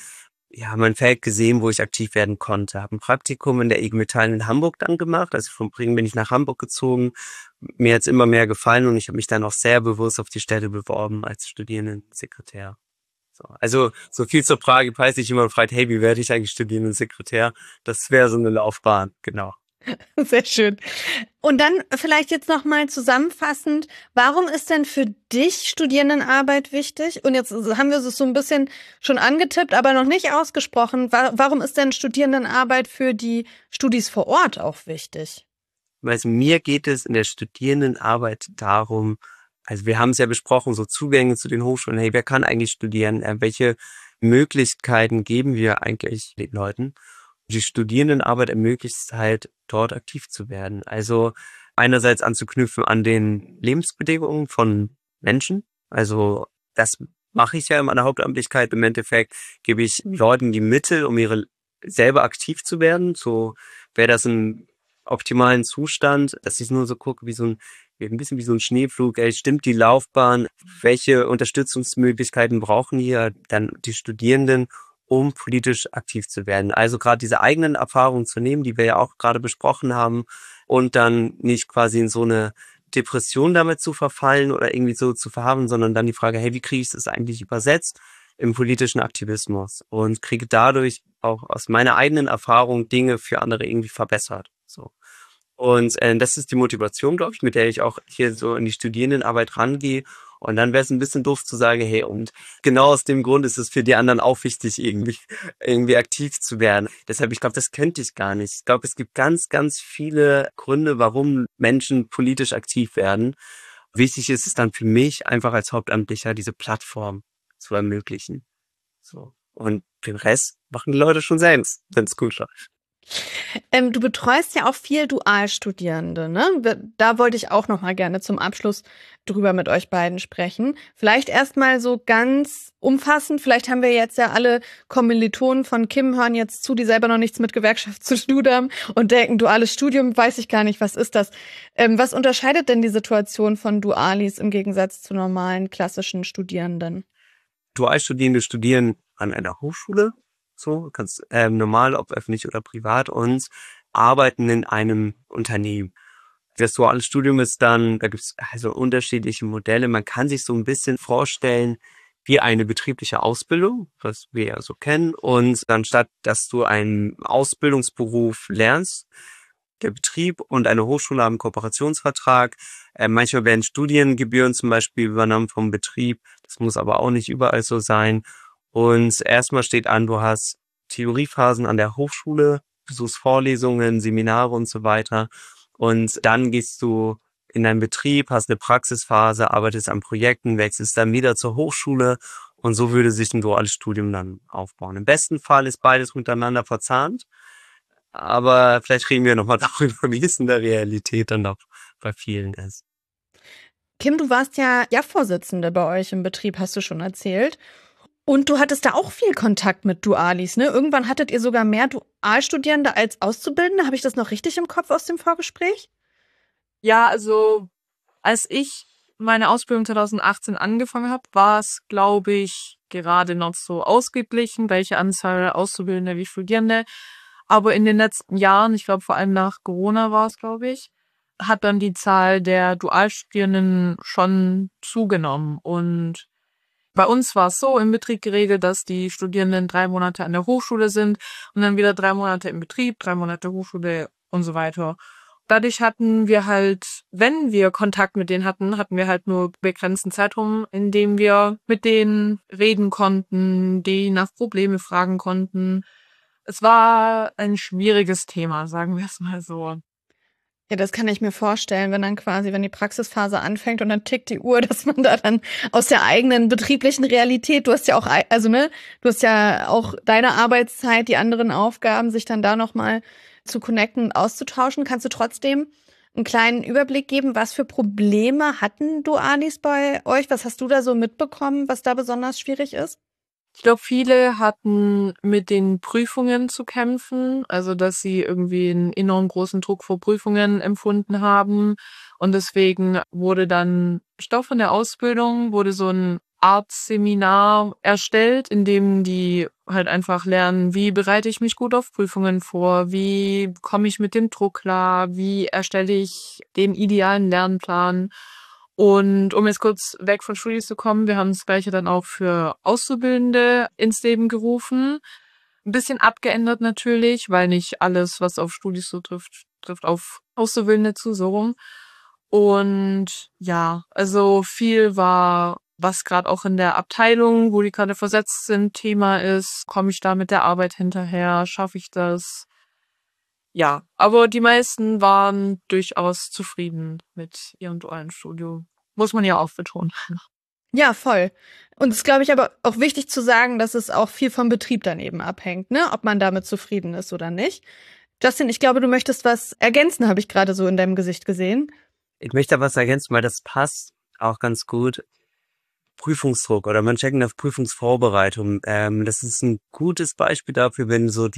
Feld gesehen, wo ich aktiv werden konnte. Habe ein Praktikum in der IG Metall in Hamburg dann gemacht. Also von Bremen bin ich nach Hamburg gezogen. Mir hat's immer mehr gefallen und ich habe mich dann auch sehr bewusst auf die Stelle beworben als Studierendensekretär. So, also so viel zur Frage, falls sich jemand fragt, hey, wie werde ich eigentlich Studierendensekretär? Das wäre so eine Laufbahn, genau. Sehr schön. Und dann vielleicht jetzt nochmal zusammenfassend, warum ist denn für dich Studierendenarbeit wichtig? Und jetzt haben wir es so ein bisschen schon angetippt, aber noch nicht ausgesprochen. Warum ist denn Studierendenarbeit für die Studis vor Ort auch wichtig? Also mir geht es in der Studierendenarbeit darum, also wir haben es ja besprochen, so Zugänge zu den Hochschulen. Hey, wer kann eigentlich studieren? Welche Möglichkeiten geben wir eigentlich den Leuten? Die Studierendenarbeit ermöglicht es halt, dort aktiv zu werden. Also einerseits anzuknüpfen an den Lebensbedingungen von Menschen. Also das mache ich ja in meiner Hauptamtlichkeit. Im Endeffekt gebe ich Leuten die Mittel, um selber aktiv zu werden. So wäre das ein optimalen Zustand, dass ich nur so gucke, ein bisschen wie so ein Schneeflug, stimmt die Laufbahn, welche Unterstützungsmöglichkeiten brauchen hier dann die Studierenden, um politisch aktiv zu werden. Also gerade diese eigenen Erfahrungen zu nehmen, die wir ja auch gerade besprochen haben, und dann nicht quasi in so eine Depression damit zu verfallen oder irgendwie so zu verharren, sondern dann die Frage, hey, wie kriege ich das eigentlich übersetzt im politischen Aktivismus und kriege dadurch auch aus meiner eigenen Erfahrung Dinge für andere irgendwie verbessert. So. Und das ist die Motivation, glaube ich, mit der ich auch hier so in die Studierendenarbeit rangehe. Und dann wäre es ein bisschen doof zu sagen, hey, und genau aus dem Grund ist es für die anderen auch wichtig, irgendwie aktiv zu werden. Deshalb, ich glaube, das könnte ich gar nicht. Ich glaube, es gibt ganz, ganz viele Gründe, warum Menschen politisch aktiv werden. Wichtig ist es dann für mich, einfach als Hauptamtlicher diese Plattform zu ermöglichen. So. Und den Rest machen die Leute schon selbst, wenn es gut läuft. Du betreust ja auch viel Dualstudierende, ne? Da wollte ich auch noch mal gerne zum Abschluss drüber mit euch beiden sprechen. Vielleicht erstmal so ganz umfassend, vielleicht haben wir jetzt ja alle Kommilitonen von Kim hören jetzt zu, die selber noch nichts mit Gewerkschaft zu tun haben und denken, duales Studium, weiß ich gar nicht, was ist das? Was unterscheidet denn die Situation von Dualis im Gegensatz zu normalen klassischen Studierenden? Dualstudierende studieren an einer Hochschule, so ganz normal, ob öffentlich oder privat, und arbeiten in einem Unternehmen. Das duale Studium ist dann, da gibt es also unterschiedliche Modelle. Man kann sich so ein bisschen vorstellen wie eine betriebliche Ausbildung, was wir ja so kennen. Und anstatt, dass du einen Ausbildungsberuf lernst, der Betrieb und eine Hochschule haben einen Kooperationsvertrag. Manchmal werden Studiengebühren zum Beispiel übernommen vom Betrieb. Das muss aber auch nicht überall so sein. Und erstmal steht an, du hast Theoriephasen an der Hochschule, besuchst Vorlesungen, Seminare und so weiter. Und dann gehst du in deinen Betrieb, hast eine Praxisphase, arbeitest an Projekten, wechselst dann wieder zur Hochschule. Und so würde sich ein duales Studium dann aufbauen. Im besten Fall ist beides miteinander verzahnt. Aber vielleicht reden wir nochmal darüber, wie es in der Realität dann auch bei vielen ist. Kim, du warst ja Vorsitzende bei euch im Betrieb, hast du schon erzählt. Und du hattest da auch viel Kontakt mit Dualis, ne? Irgendwann hattet ihr sogar mehr Dualstudierende als Auszubildende. Habe ich das noch richtig im Kopf aus dem Vorgespräch? Ja, also als ich meine Ausbildung 2018 angefangen habe, war es, glaube ich, gerade noch so ausgeglichen, welche Anzahl Auszubildende wie Studierende. Aber in den letzten Jahren, ich glaube vor allem nach Corona war es, glaube ich, hat dann die Zahl der Dualstudierenden schon zugenommen. Und bei uns war es so im Betrieb geregelt, dass die Studierenden 3 Monate an der Hochschule sind und dann wieder 3 Monate im Betrieb, 3 Monate Hochschule und so weiter. Dadurch hatten wir halt, wenn wir Kontakt mit denen hatten wir halt nur begrenzten Zeitraum, in dem wir mit denen reden konnten, die nach Probleme fragen konnten. Es war ein schwieriges Thema, sagen wir es mal so. Ja, das kann ich mir vorstellen, wenn die Praxisphase anfängt und dann tickt die Uhr, dass man da dann aus der eigenen betrieblichen Realität, du hast ja auch deine Arbeitszeit, die anderen Aufgaben, sich dann da nochmal zu connecten und auszutauschen. Kannst du trotzdem einen kleinen Überblick geben, was für Probleme hatten Dualis bei euch? Was hast du da so mitbekommen, was da besonders schwierig ist? Ich glaube, viele hatten mit den Prüfungen zu kämpfen, also dass sie irgendwie einen enorm großen Druck vor Prüfungen empfunden haben. Und deswegen wurde dann Stoff von der Ausbildung, wurde so ein Art Seminar erstellt, in dem die halt einfach lernen, wie bereite ich mich gut auf Prüfungen vor, wie komme ich mit dem Druck klar, wie erstelle ich den idealen Lernplan. Und um jetzt kurz weg von Studis zu kommen, wir haben das Gleiche dann auch für Auszubildende ins Leben gerufen. Ein bisschen abgeändert natürlich, weil nicht alles, was auf Studis so trifft auf Auszubildende zu, so rum. Und ja, also viel war, was gerade auch in der Abteilung, wo die gerade versetzt sind, Thema ist. Komme ich da mit der Arbeit hinterher? Schaffe ich das? Ja, aber die meisten waren durchaus zufrieden mit ihrem dualen Studium. Muss man ja auch betonen. Ja, voll. Und es ist, glaube ich, aber auch wichtig zu sagen, dass es auch viel vom Betrieb dann eben abhängt, ne? Ob man damit zufrieden ist oder nicht. Justin, ich glaube, du möchtest was ergänzen, habe ich gerade so in deinem Gesicht gesehen. Ich möchte da was ergänzen, weil das passt auch ganz gut. Prüfungsdruck oder man checkt auf Prüfungsvorbereitung. Das ist ein gutes Beispiel dafür, wenn so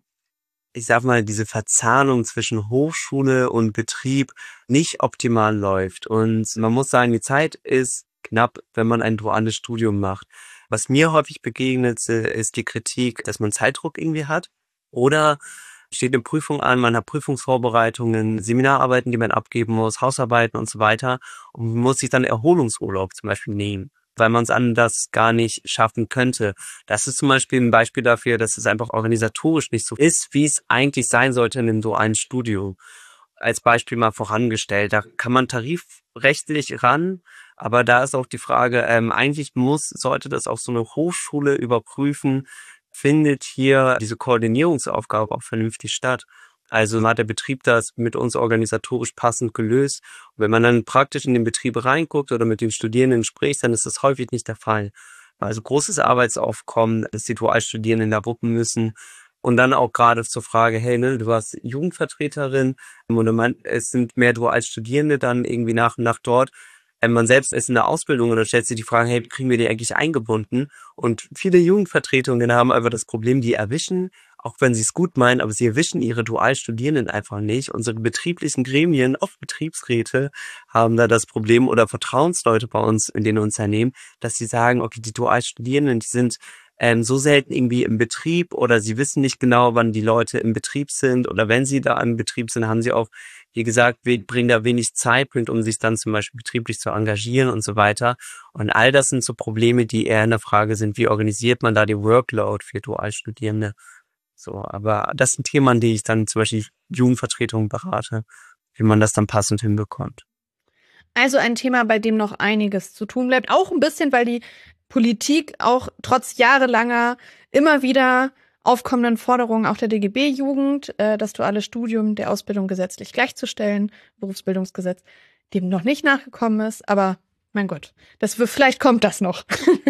ich sag mal, diese Verzahnung zwischen Hochschule und Betrieb nicht optimal läuft. Und man muss sagen, die Zeit ist knapp, wenn man ein duales Studium macht. Was mir häufig begegnet, ist die Kritik, dass man Zeitdruck irgendwie hat. Oder steht eine Prüfung an, man hat Prüfungsvorbereitungen, Seminararbeiten, die man abgeben muss, Hausarbeiten und so weiter. Und muss sich dann Erholungsurlaub zum Beispiel nehmen, weil man es anders gar nicht schaffen könnte. Das ist zum Beispiel ein Beispiel dafür, dass es einfach organisatorisch nicht so ist, wie es eigentlich sein sollte in einem dualen Studium. Als Beispiel mal vorangestellt, da kann man tarifrechtlich ran, aber da ist auch die Frage, eigentlich sollte das auch so eine Hochschule überprüfen, findet hier diese Koordinierungsaufgabe auch vernünftig statt. Also hat der Betrieb das mit uns organisatorisch passend gelöst. Und wenn man dann praktisch in den Betrieb reinguckt oder mit den Studierenden spricht, dann ist das häufig nicht der Fall. Also großes Arbeitsaufkommen, dass die Dualstudierenden da wuppen müssen. Und dann auch gerade zur Frage, hey, ne, du warst Jugendvertreterin und es sind mehr Dualstudierende dann irgendwie nach und nach dort. Man selbst ist in der Ausbildung und dann stellt sich die Frage, hey, wie kriegen wir die eigentlich eingebunden? Und viele Jugendvertretungen haben einfach das Problem, die erwischen, auch wenn sie es gut meinen, aber sie erwischen ihre Dualstudierenden einfach nicht. Unsere betrieblichen Gremien, oft Betriebsräte, haben da das Problem oder Vertrauensleute bei uns in den Unternehmen, dass sie sagen, okay, die Dualstudierenden, die sind so selten irgendwie im Betrieb oder sie wissen nicht genau, wann die Leute im Betrieb sind oder wenn sie da im Betrieb sind, haben sie auch, wie gesagt, bringen da wenig Zeit mit, um sich dann zum Beispiel betrieblich zu engagieren und so weiter. Und all das sind so Probleme, die eher in der Frage sind, wie organisiert man da die Workload für Dualstudierende? So, aber das sind Themen, an die ich dann zum Beispiel Jugendvertretungen berate, wie man das dann passend hinbekommt. Also ein Thema, bei dem noch einiges zu tun bleibt. Auch ein bisschen, weil die Politik auch trotz jahrelanger immer wieder aufkommenden Forderungen auch der DGB-Jugend, das duale Studium der Ausbildung gesetzlich gleichzustellen, Berufsbildungsgesetz, dem noch nicht nachgekommen ist. Aber mein Gott, vielleicht kommt das noch.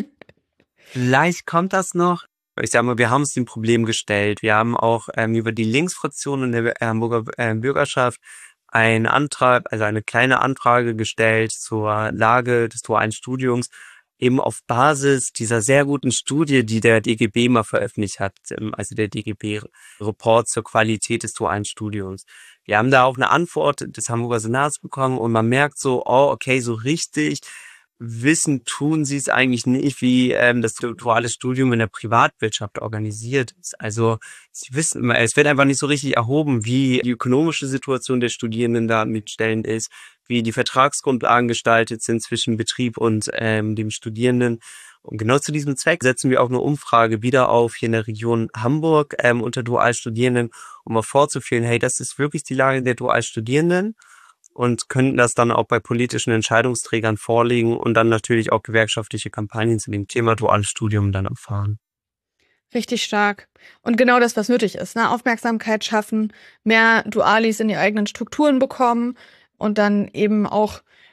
Vielleicht kommt das noch. Ich sage mal, wir haben uns dem Problem gestellt. Wir haben auch über die Linksfraktion in der Hamburger Bürgerschaft einen Antrag, also eine kleine Anfrage gestellt zur Lage des dualen Studiums, eben auf Basis dieser sehr guten Studie, die der DGB mal veröffentlicht hat, also der DGB-Report zur Qualität des dualen Studiums. Wir haben da auch eine Antwort des Hamburger Senats bekommen und man merkt so, oh, okay, so richtig wissen tun sie es eigentlich nicht, wie das duale Studium in der Privatwirtschaft organisiert ist. Also sie wissen, es wird einfach nicht so richtig erhoben, wie die ökonomische Situation der Studierenden da mitstellend ist, wie die Vertragsgrundlagen gestaltet sind zwischen Betrieb und dem Studierenden. Und genau zu diesem Zweck setzen wir auch eine Umfrage wieder auf hier in der Region Hamburg unter Dualstudierenden, um mal vorzuführen, hey, das ist wirklich die Lage der Dualstudierenden. Und könnten das dann auch bei politischen Entscheidungsträgern vorlegen und dann natürlich auch gewerkschaftliche Kampagnen zu dem Thema duales Studium dann erfahren. Richtig stark. Und genau das, was nötig ist, ne? Aufmerksamkeit schaffen, mehr Dualis in die eigenen Strukturen bekommen und dann eben auch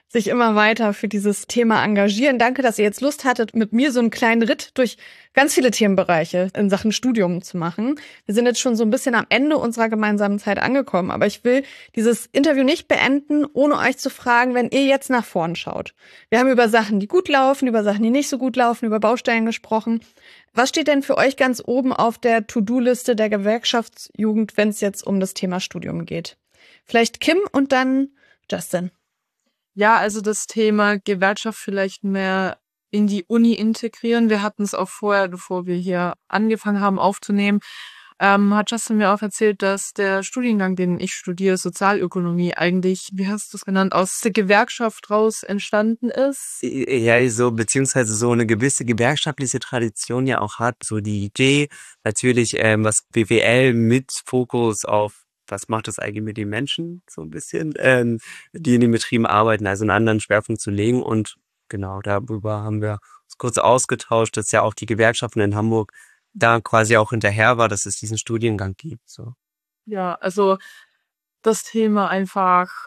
sich immer weiter für dieses Thema engagieren. Danke, dass ihr jetzt Lust hattet, mit mir so einen kleinen Ritt durch ganz viele Themenbereiche in Sachen Studium zu machen. Wir sind jetzt schon so ein bisschen am Ende unserer gemeinsamen Zeit angekommen, aber ich will dieses Interview nicht beenden, ohne euch zu fragen, wenn ihr jetzt nach vorn schaut. Wir haben über Sachen, die gut laufen, über Sachen, die nicht so gut laufen, über Baustellen gesprochen. Was steht denn für euch ganz oben auf der To-Do-Liste der Gewerkschaftsjugend, wenn es jetzt um das Thema Studium geht? Vielleicht Kim und dann Justin. Ja, also das Thema Gewerkschaft vielleicht mehr in die Uni integrieren. Wir hatten es auch vorher, bevor wir hier angefangen haben aufzunehmen, hat Justin mir auch erzählt, dass der Studiengang, den ich studiere, Sozialökonomie, eigentlich, wie hast du es genannt, aus der Gewerkschaft raus entstanden ist. Ja, so, beziehungsweise so eine gewisse gewerkschaftliche Tradition ja auch hat. So die Idee, natürlich, was BWL mit Fokus auf was macht das eigentlich mit den Menschen, so ein bisschen, die in den Betrieben arbeiten, also einen anderen Schwerpunkt zu legen. Und genau, darüber haben wir uns kurz ausgetauscht, dass ja auch die Gewerkschaften in Hamburg da quasi auch hinterher war, dass es diesen Studiengang gibt. So. Ja, also das Thema einfach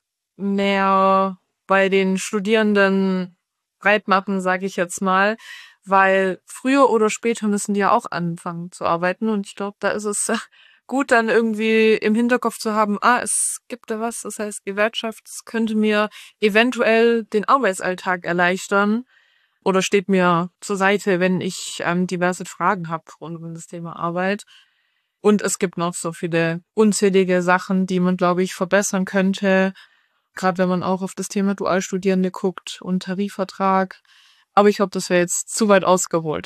mehr bei den Studierenden breit machen, sage ich jetzt mal, weil früher oder später müssen die ja auch anfangen zu arbeiten. Und ich glaube, da ist es gut, dann irgendwie im Hinterkopf zu haben, es gibt da was, das heißt Gewerkschaft, das könnte mir eventuell den Arbeitsalltag erleichtern oder steht mir zur Seite, wenn ich diverse Fragen habe rund um das Thema Arbeit. Und es gibt noch so viele unzählige Sachen, die man, glaube ich, verbessern könnte, gerade wenn man auch auf das Thema Dualstudierende guckt und Tarifvertrag. Aber ich glaube, das wäre jetzt zu weit ausgeholt.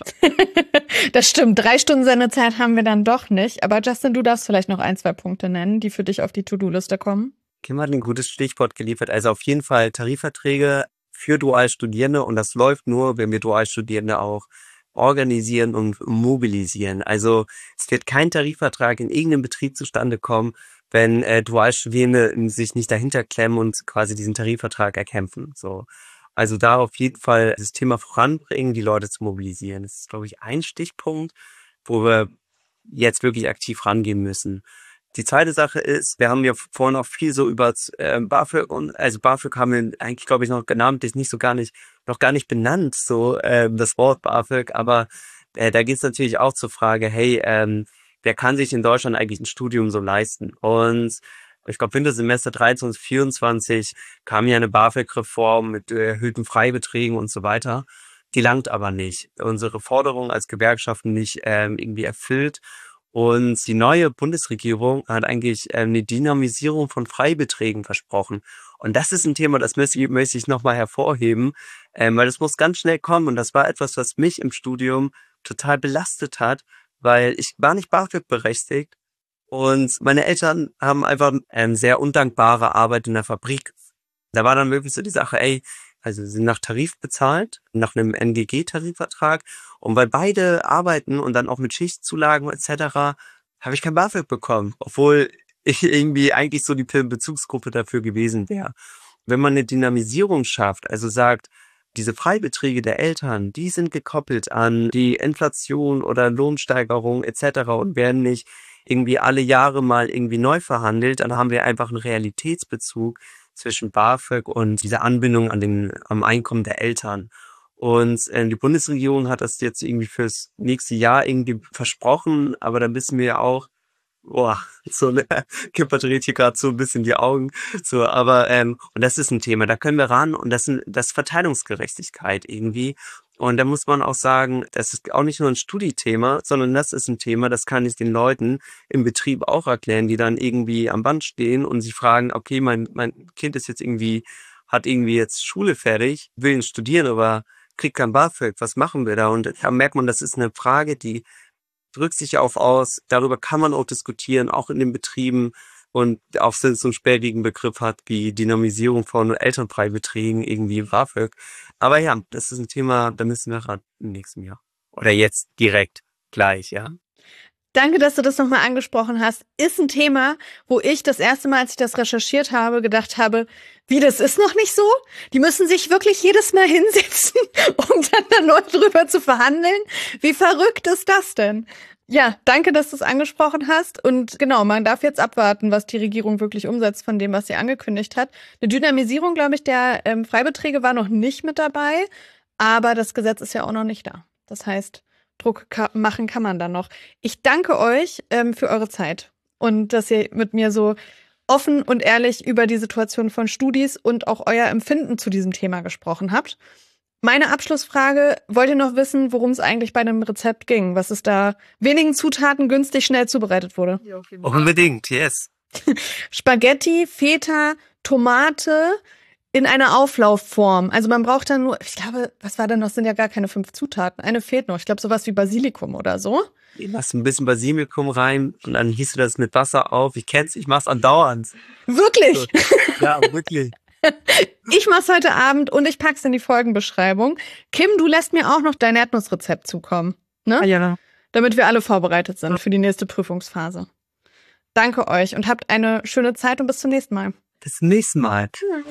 Das stimmt. 3 Stunden Sendezeit haben wir dann doch nicht. Aber Justin, du darfst vielleicht noch 1, 2 Punkte nennen, die für dich auf die To-Do-Liste kommen. Kim hat ein gutes Stichwort geliefert. Also auf jeden Fall Tarifverträge für Dualstudierende. Und das läuft nur, wenn wir Dualstudierende auch organisieren und mobilisieren. Also es wird kein Tarifvertrag in irgendeinem Betrieb zustande kommen, wenn Dualstudierende sich nicht dahinter klemmen und quasi diesen Tarifvertrag erkämpfen. So. Also da auf jeden Fall das Thema voranbringen, die Leute zu mobilisieren. Das ist, glaube ich, ein Stichpunkt, wo wir jetzt wirklich aktiv rangehen müssen. Die zweite Sache ist, wir haben ja vorhin noch viel so über BAföG also BAföG haben wir eigentlich, glaube ich, noch namentlich noch gar nicht benannt, so das Wort BAföG, aber da geht es natürlich auch zur Frage, hey, wer kann sich in Deutschland eigentlich ein Studium so leisten? Und ich glaube, Wintersemester 23, 24 kam ja eine BAföG-Reform mit erhöhten Freibeträgen und so weiter. Die langt aber nicht. Unsere Forderung als Gewerkschaften nicht irgendwie erfüllt. Und die neue Bundesregierung hat eigentlich eine Dynamisierung von Freibeträgen versprochen. Und das ist ein Thema, das möchte ich nochmal hervorheben, weil das muss ganz schnell kommen. Und das war etwas, was mich im Studium total belastet hat, weil ich war nicht BAföG berechtigt. Und meine Eltern haben einfach sehr undankbare Arbeit in der Fabrik. Da war dann wirklich so die Sache, also sie sind nach Tarif bezahlt, nach einem NGG-Tarifvertrag. Und weil beide arbeiten und dann auch mit Schichtzulagen etc., habe ich kein BAföG bekommen, obwohl ich irgendwie eigentlich so die Bezugsgruppe dafür gewesen wäre. Wenn man eine Dynamisierung schafft, also sagt, diese Freibeträge der Eltern, die sind gekoppelt an die Inflation oder Lohnsteigerung etc. und werden nicht irgendwie alle Jahre mal irgendwie neu verhandelt, dann haben wir einfach einen Realitätsbezug zwischen BAföG und dieser Anbindung am Einkommen der Eltern. Und die Bundesregierung hat das jetzt irgendwie fürs nächste Jahr irgendwie versprochen, aber da wissen wir ja auch, so eine Kipper dreht hier gerade so ein bisschen die Augen. So, aber und das ist ein Thema, da können wir ran und das ist Verteilungsgerechtigkeit irgendwie. Und da muss man auch sagen, das ist auch nicht nur ein Studiethema, sondern das ist ein Thema, das kann ich den Leuten im Betrieb auch erklären, die dann irgendwie am Band stehen und sich fragen, okay, mein Kind ist jetzt hat irgendwie jetzt Schule fertig, will ihn studieren, aber kriegt kein BAföG, was machen wir da? Und da merkt man, das ist eine Frage, die drückt sich aus, darüber kann man auch diskutieren, auch in den Betrieben und auch so einen sperrigen Begriff hat wie Dynamisierung von Elternfreibeträgen, irgendwie BAföG. Aber ja, das ist ein Thema, da müssen wir ran im nächsten Jahr. Oder jetzt direkt gleich, ja. Danke, dass du das nochmal angesprochen hast. Ist ein Thema, wo ich das erste Mal, als ich das recherchiert habe, gedacht habe, wie, das ist noch nicht so? Die müssen sich wirklich jedes Mal hinsetzen, um dann neu drüber zu verhandeln? Wie verrückt ist das denn? Ja, danke, dass du es angesprochen hast. Und genau, man darf jetzt abwarten, was die Regierung wirklich umsetzt von dem, was sie angekündigt hat. Eine Dynamisierung, glaube ich, der Freibeträge war noch nicht mit dabei, aber das Gesetz ist ja auch noch nicht da. Das heißt, Druck machen kann man dann noch. Ich danke euch für eure Zeit und dass ihr mit mir so offen und ehrlich über die Situation von Studis und auch euer Empfinden zu diesem Thema gesprochen habt. Meine Abschlussfrage, wollt ihr noch wissen, worum es eigentlich bei einem Rezept ging? Was es da wenigen Zutaten günstig schnell zubereitet wurde? Ja, auf jeden Fall. Unbedingt, yes. Spaghetti, Feta, Tomate in einer Auflaufform. Also man braucht dann nur, ich glaube, was war denn noch? Das sind ja gar keine 5 Zutaten. Eine fehlt noch. Ich glaube, sowas wie Basilikum oder so. Du machst ein bisschen Basilikum rein und dann gießt du das mit Wasser auf. Ich kenn's, ich mach's andauernd. Wirklich? So. Ja, wirklich. Ich mach's heute Abend und ich pack's in die Folgenbeschreibung. Kim, du lässt mir auch noch dein Erdnussrezept zukommen, ne? Ja. Damit wir alle vorbereitet sind für die nächste Prüfungsphase. Danke euch und habt eine schöne Zeit und bis zum nächsten Mal. Bis zum nächsten Mal.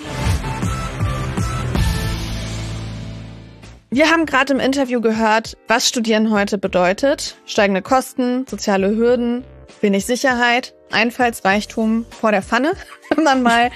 Wir haben gerade im Interview gehört, was Studieren heute bedeutet. Steigende Kosten, soziale Hürden, wenig Sicherheit, Einfallsreichtum vor der Pfanne, wenn man mal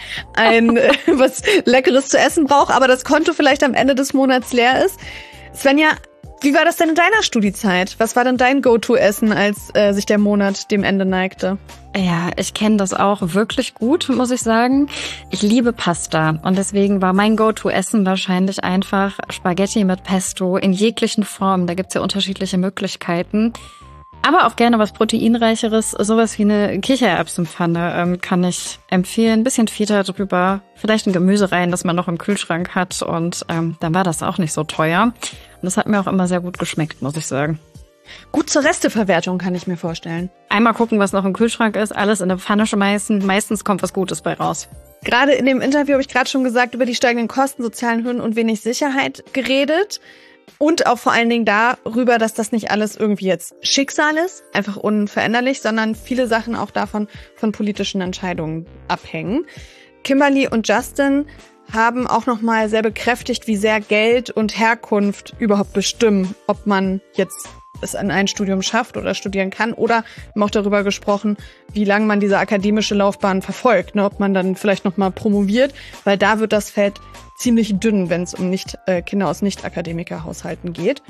was Leckeres zu essen braucht, aber das Konto vielleicht am Ende des Monats leer ist. Svenja, wie war das denn in deiner Studiezeit? Was war denn dein Go-To-Essen, als sich der Monat dem Ende neigte? Ja, ich kenne das auch wirklich gut, muss ich sagen. Ich liebe Pasta und deswegen war mein Go-To-Essen wahrscheinlich einfach Spaghetti mit Pesto in jeglichen Formen. Da gibt's ja unterschiedliche Möglichkeiten. Aber auch gerne was Proteinreicheres, sowas wie eine Kichererbsenpfanne kann ich empfehlen. Ein bisschen Feta drüber, vielleicht ein Gemüse rein, das man noch im Kühlschrank hat und dann war das auch nicht so teuer. Und das hat mir auch immer sehr gut geschmeckt, muss ich sagen. Gut zur Resteverwertung, kann ich mir vorstellen. Einmal gucken, was noch im Kühlschrank ist, alles in eine Pfanne schmeißen, meistens kommt was Gutes bei raus. Gerade in dem Interview habe ich gerade schon gesagt, über die steigenden Kosten, sozialen Hürden und wenig Sicherheit geredet. Und auch vor allen Dingen darüber, dass das nicht alles irgendwie jetzt Schicksal ist, einfach unveränderlich, sondern viele Sachen auch davon von politischen Entscheidungen abhängen. Kimberly und Justin haben auch nochmal sehr bekräftigt, wie sehr Geld und Herkunft überhaupt bestimmen, ob man jetzt es an ein Studium schafft oder studieren kann. Oder haben auch darüber gesprochen, wie lange man diese akademische Laufbahn verfolgt, ne? Ob man dann vielleicht nochmal promoviert, weil da wird das Feld ziemlich dünn, wenn es um Kinder aus Nicht-Akademiker-Haushalten geht.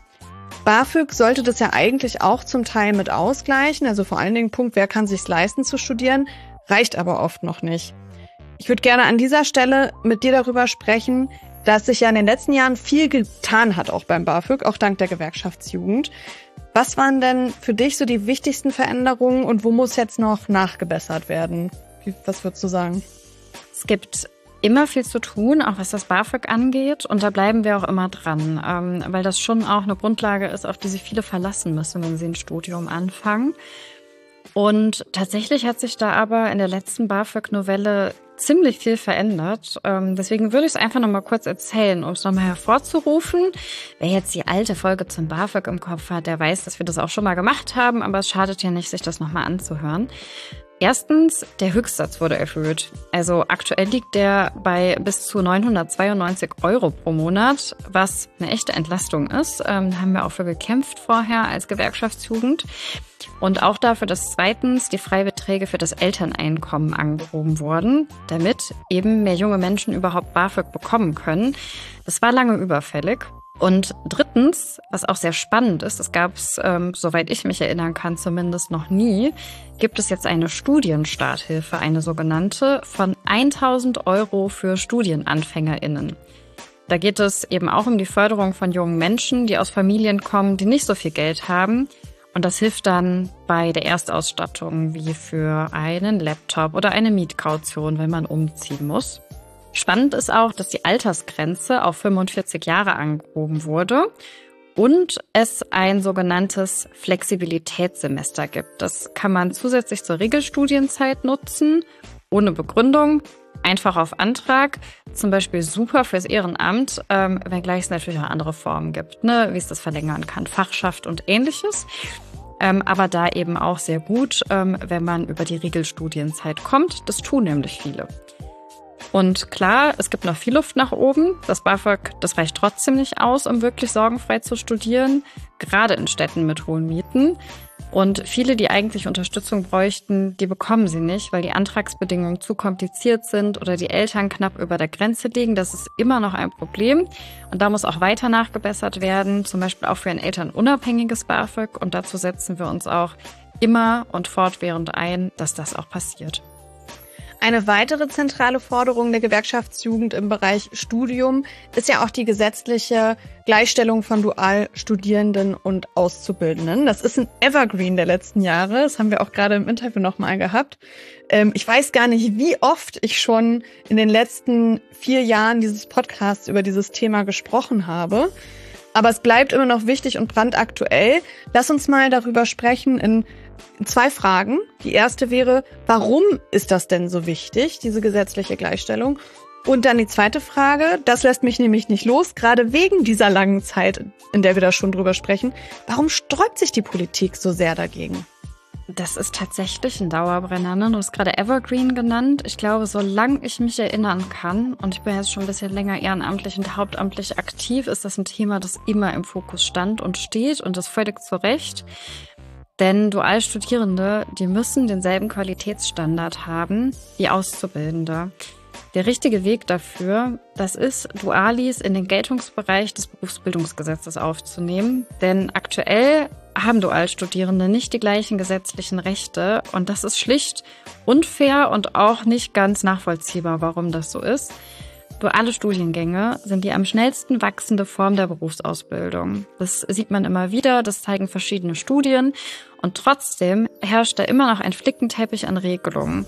BAföG sollte das ja eigentlich auch zum Teil mit ausgleichen, also vor allen Dingen Punkt, wer kann sich's leisten zu studieren, reicht aber oft noch nicht. Ich würde gerne an dieser Stelle mit dir darüber sprechen, dass sich ja in den letzten Jahren viel getan hat, auch beim BAföG, auch dank der Gewerkschaftsjugend. Was waren denn für dich so die wichtigsten Veränderungen und wo muss jetzt noch nachgebessert werden? Was würdest du sagen? Es gibt immer viel zu tun, auch was das BAföG angeht. Und da bleiben wir auch immer dran, weil das schon auch eine Grundlage ist, auf die sich viele verlassen müssen, wenn sie ein Studium anfangen. Und tatsächlich hat sich da aber in der letzten BAföG-Novelle ziemlich viel verändert. Deswegen würde ich es einfach nochmal kurz erzählen, um es nochmal hervorzurufen. Wer jetzt die alte Folge zum BAföG im Kopf hat, der weiß, dass wir das auch schon mal gemacht haben, aber es schadet ja nicht, sich das nochmal anzuhören. Erstens, der Höchstsatz wurde erhöht. Also aktuell liegt der bei bis zu 992 € pro Monat, was eine echte Entlastung ist. Da haben wir auch für gekämpft vorher als Gewerkschaftsjugend. Und auch dafür, dass zweitens die Freibeträge für das Elterneinkommen angehoben wurden, damit eben mehr junge Menschen überhaupt BAföG bekommen können. Das war lange überfällig. Und drittens, was auch sehr spannend ist, das gab es, soweit ich mich erinnern kann, zumindest noch nie, gibt es jetzt eine Studienstarthilfe, eine sogenannte, von 1.000 € für StudienanfängerInnen. Da geht es eben auch um die Förderung von jungen Menschen, die aus Familien kommen, die nicht so viel Geld haben. Und das hilft dann bei der Erstausstattung wie für einen Laptop oder eine Mietkaution, wenn man umziehen muss. Spannend ist auch, dass die Altersgrenze auf 45 Jahre angehoben wurde und es ein sogenanntes Flexibilitätssemester gibt. Das kann man zusätzlich zur Regelstudienzeit nutzen, ohne Begründung, einfach auf Antrag. Zum Beispiel super fürs Ehrenamt, wenngleich es natürlich auch andere Formen gibt, ne, wie es das verlängern kann, Fachschaft und Ähnliches. Aber da eben auch sehr gut, wenn man über die Regelstudienzeit kommt. Das tun nämlich viele. Und klar, es gibt noch viel Luft nach oben. Das BAföG, das reicht trotzdem nicht aus, um wirklich sorgenfrei zu studieren, gerade in Städten mit hohen Mieten. Und viele, die eigentlich Unterstützung bräuchten, die bekommen sie nicht, weil die Antragsbedingungen zu kompliziert sind oder die Eltern knapp über der Grenze liegen. Das ist immer noch ein Problem. Und da muss auch weiter nachgebessert werden, zum Beispiel auch für ein elternunabhängiges BAföG. Und dazu setzen wir uns auch immer und fortwährend ein, dass das auch passiert. Eine weitere zentrale Forderung der Gewerkschaftsjugend im Bereich Studium ist ja auch die gesetzliche Gleichstellung von Dualstudierenden und Auszubildenden. Das ist ein Evergreen der letzten Jahre. Das haben wir auch gerade im Interview nochmal gehabt. Ich weiß gar nicht, wie oft ich schon in den letzten 4 Jahren dieses Podcasts über dieses Thema gesprochen habe. Aber es bleibt immer noch wichtig und brandaktuell. Lass uns mal darüber sprechen in 2 Fragen. Die erste wäre, warum ist das denn so wichtig, diese gesetzliche Gleichstellung? Und dann die zweite Frage, das lässt mich nämlich nicht los, gerade wegen dieser langen Zeit, in der wir da schon drüber sprechen. Warum sträubt sich die Politik so sehr dagegen? Das ist tatsächlich ein Dauerbrenner, ne? Du hast gerade Evergreen genannt. Ich glaube, solange ich mich erinnern kann, und ich bin jetzt schon ein bisschen länger ehrenamtlich und hauptamtlich aktiv, ist das ein Thema, das immer im Fokus stand und steht und das völlig zu Recht. Denn Dualstudierende, die müssen denselben Qualitätsstandard haben wie Auszubildende. Der richtige Weg dafür, das ist, Dualis in den Geltungsbereich des Berufsbildungsgesetzes aufzunehmen. Denn aktuell haben Dualstudierende nicht die gleichen gesetzlichen Rechte. Und das ist schlicht unfair und auch nicht ganz nachvollziehbar, warum das so ist. Duale Studiengänge sind die am schnellsten wachsende Form der Berufsausbildung. Das sieht man immer wieder, das zeigen verschiedene Studien. Und trotzdem herrscht da immer noch ein Flickenteppich an Regelungen.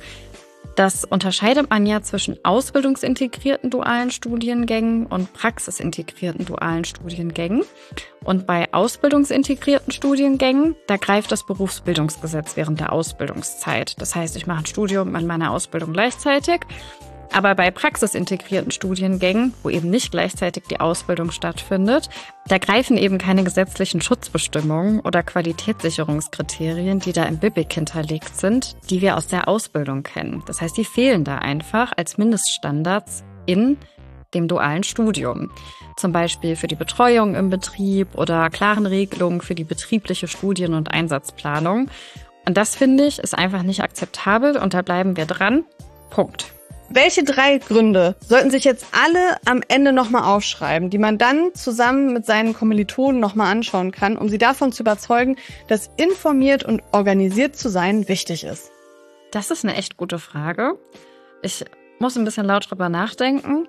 Das unterscheidet man ja zwischen ausbildungsintegrierten dualen Studiengängen und praxisintegrierten dualen Studiengängen. Und bei ausbildungsintegrierten Studiengängen, da greift das Berufsbildungsgesetz während der Ausbildungszeit. Das heißt, ich mache ein Studium und meine Ausbildung gleichzeitig. Aber bei praxisintegrierten Studiengängen, wo eben nicht gleichzeitig die Ausbildung stattfindet, da greifen eben keine gesetzlichen Schutzbestimmungen oder Qualitätssicherungskriterien, die da im BIBIG hinterlegt sind, die wir aus der Ausbildung kennen. Das heißt, die fehlen da einfach als Mindeststandards in dem dualen Studium. Zum Beispiel für die Betreuung im Betrieb oder klaren Regelungen für die betriebliche Studien- und Einsatzplanung. Und das, finde ich, ist einfach nicht akzeptabel und da bleiben wir dran. Punkt. Welche 3 Gründe sollten sich jetzt alle am Ende nochmal aufschreiben, die man dann zusammen mit seinen Kommilitonen nochmal anschauen kann, um sie davon zu überzeugen, dass informiert und organisiert zu sein wichtig ist? Das ist eine echt gute Frage. Ich muss ein bisschen laut drüber nachdenken.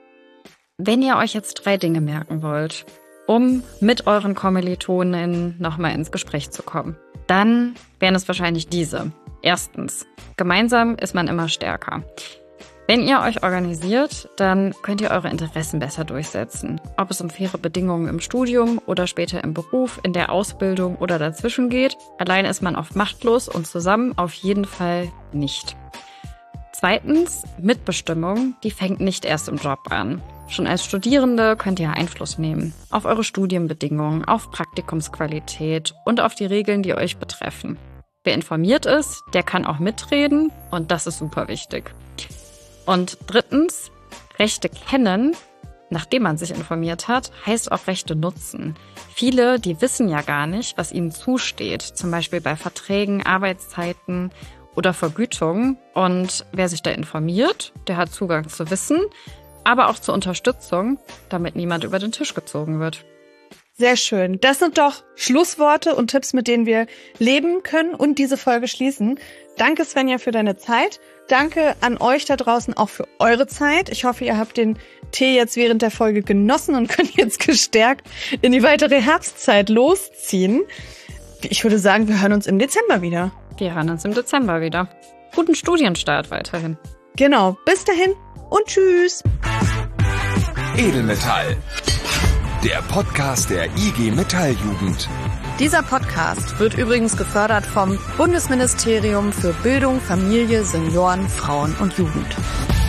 Wenn ihr euch jetzt 3 Dinge merken wollt, um mit euren Kommilitonen nochmal ins Gespräch zu kommen, dann wären es wahrscheinlich diese. Erstens, gemeinsam ist man immer stärker. Wenn ihr euch organisiert, dann könnt ihr eure Interessen besser durchsetzen. Ob es um faire Bedingungen im Studium oder später im Beruf, in der Ausbildung oder dazwischen geht, allein ist man oft machtlos und zusammen auf jeden Fall nicht. Zweitens, Mitbestimmung, die fängt nicht erst im Job an. Schon als Studierende könnt ihr Einfluss nehmen auf eure Studienbedingungen, auf Praktikumsqualität und auf die Regeln, die euch betreffen. Wer informiert ist, der kann auch mitreden und das ist super wichtig. Und drittens, Rechte kennen, nachdem man sich informiert hat, heißt auch Rechte nutzen. Viele, die wissen ja gar nicht, was ihnen zusteht, zum Beispiel bei Verträgen, Arbeitszeiten oder Vergütungen. Und wer sich da informiert, der hat Zugang zu Wissen, aber auch zur Unterstützung, damit niemand über den Tisch gezogen wird. Sehr schön. Das sind doch Schlussworte und Tipps, mit denen wir leben können und diese Folge schließen. Danke, Svenja, für deine Zeit. Danke an euch da draußen auch für eure Zeit. Ich hoffe, ihr habt den Tee jetzt während der Folge genossen und könnt jetzt gestärkt in die weitere Herbstzeit losziehen. Ich würde sagen, wir hören uns im Dezember wieder. Wir hören uns im Dezember wieder. Guten Studienstart weiterhin. Genau. Bis dahin und tschüss. Edelmetall. Der Podcast der IG Metall-Jugend. Dieser Podcast wird übrigens gefördert vom Bundesministerium für Bildung, Familie, Senioren, Frauen und Jugend.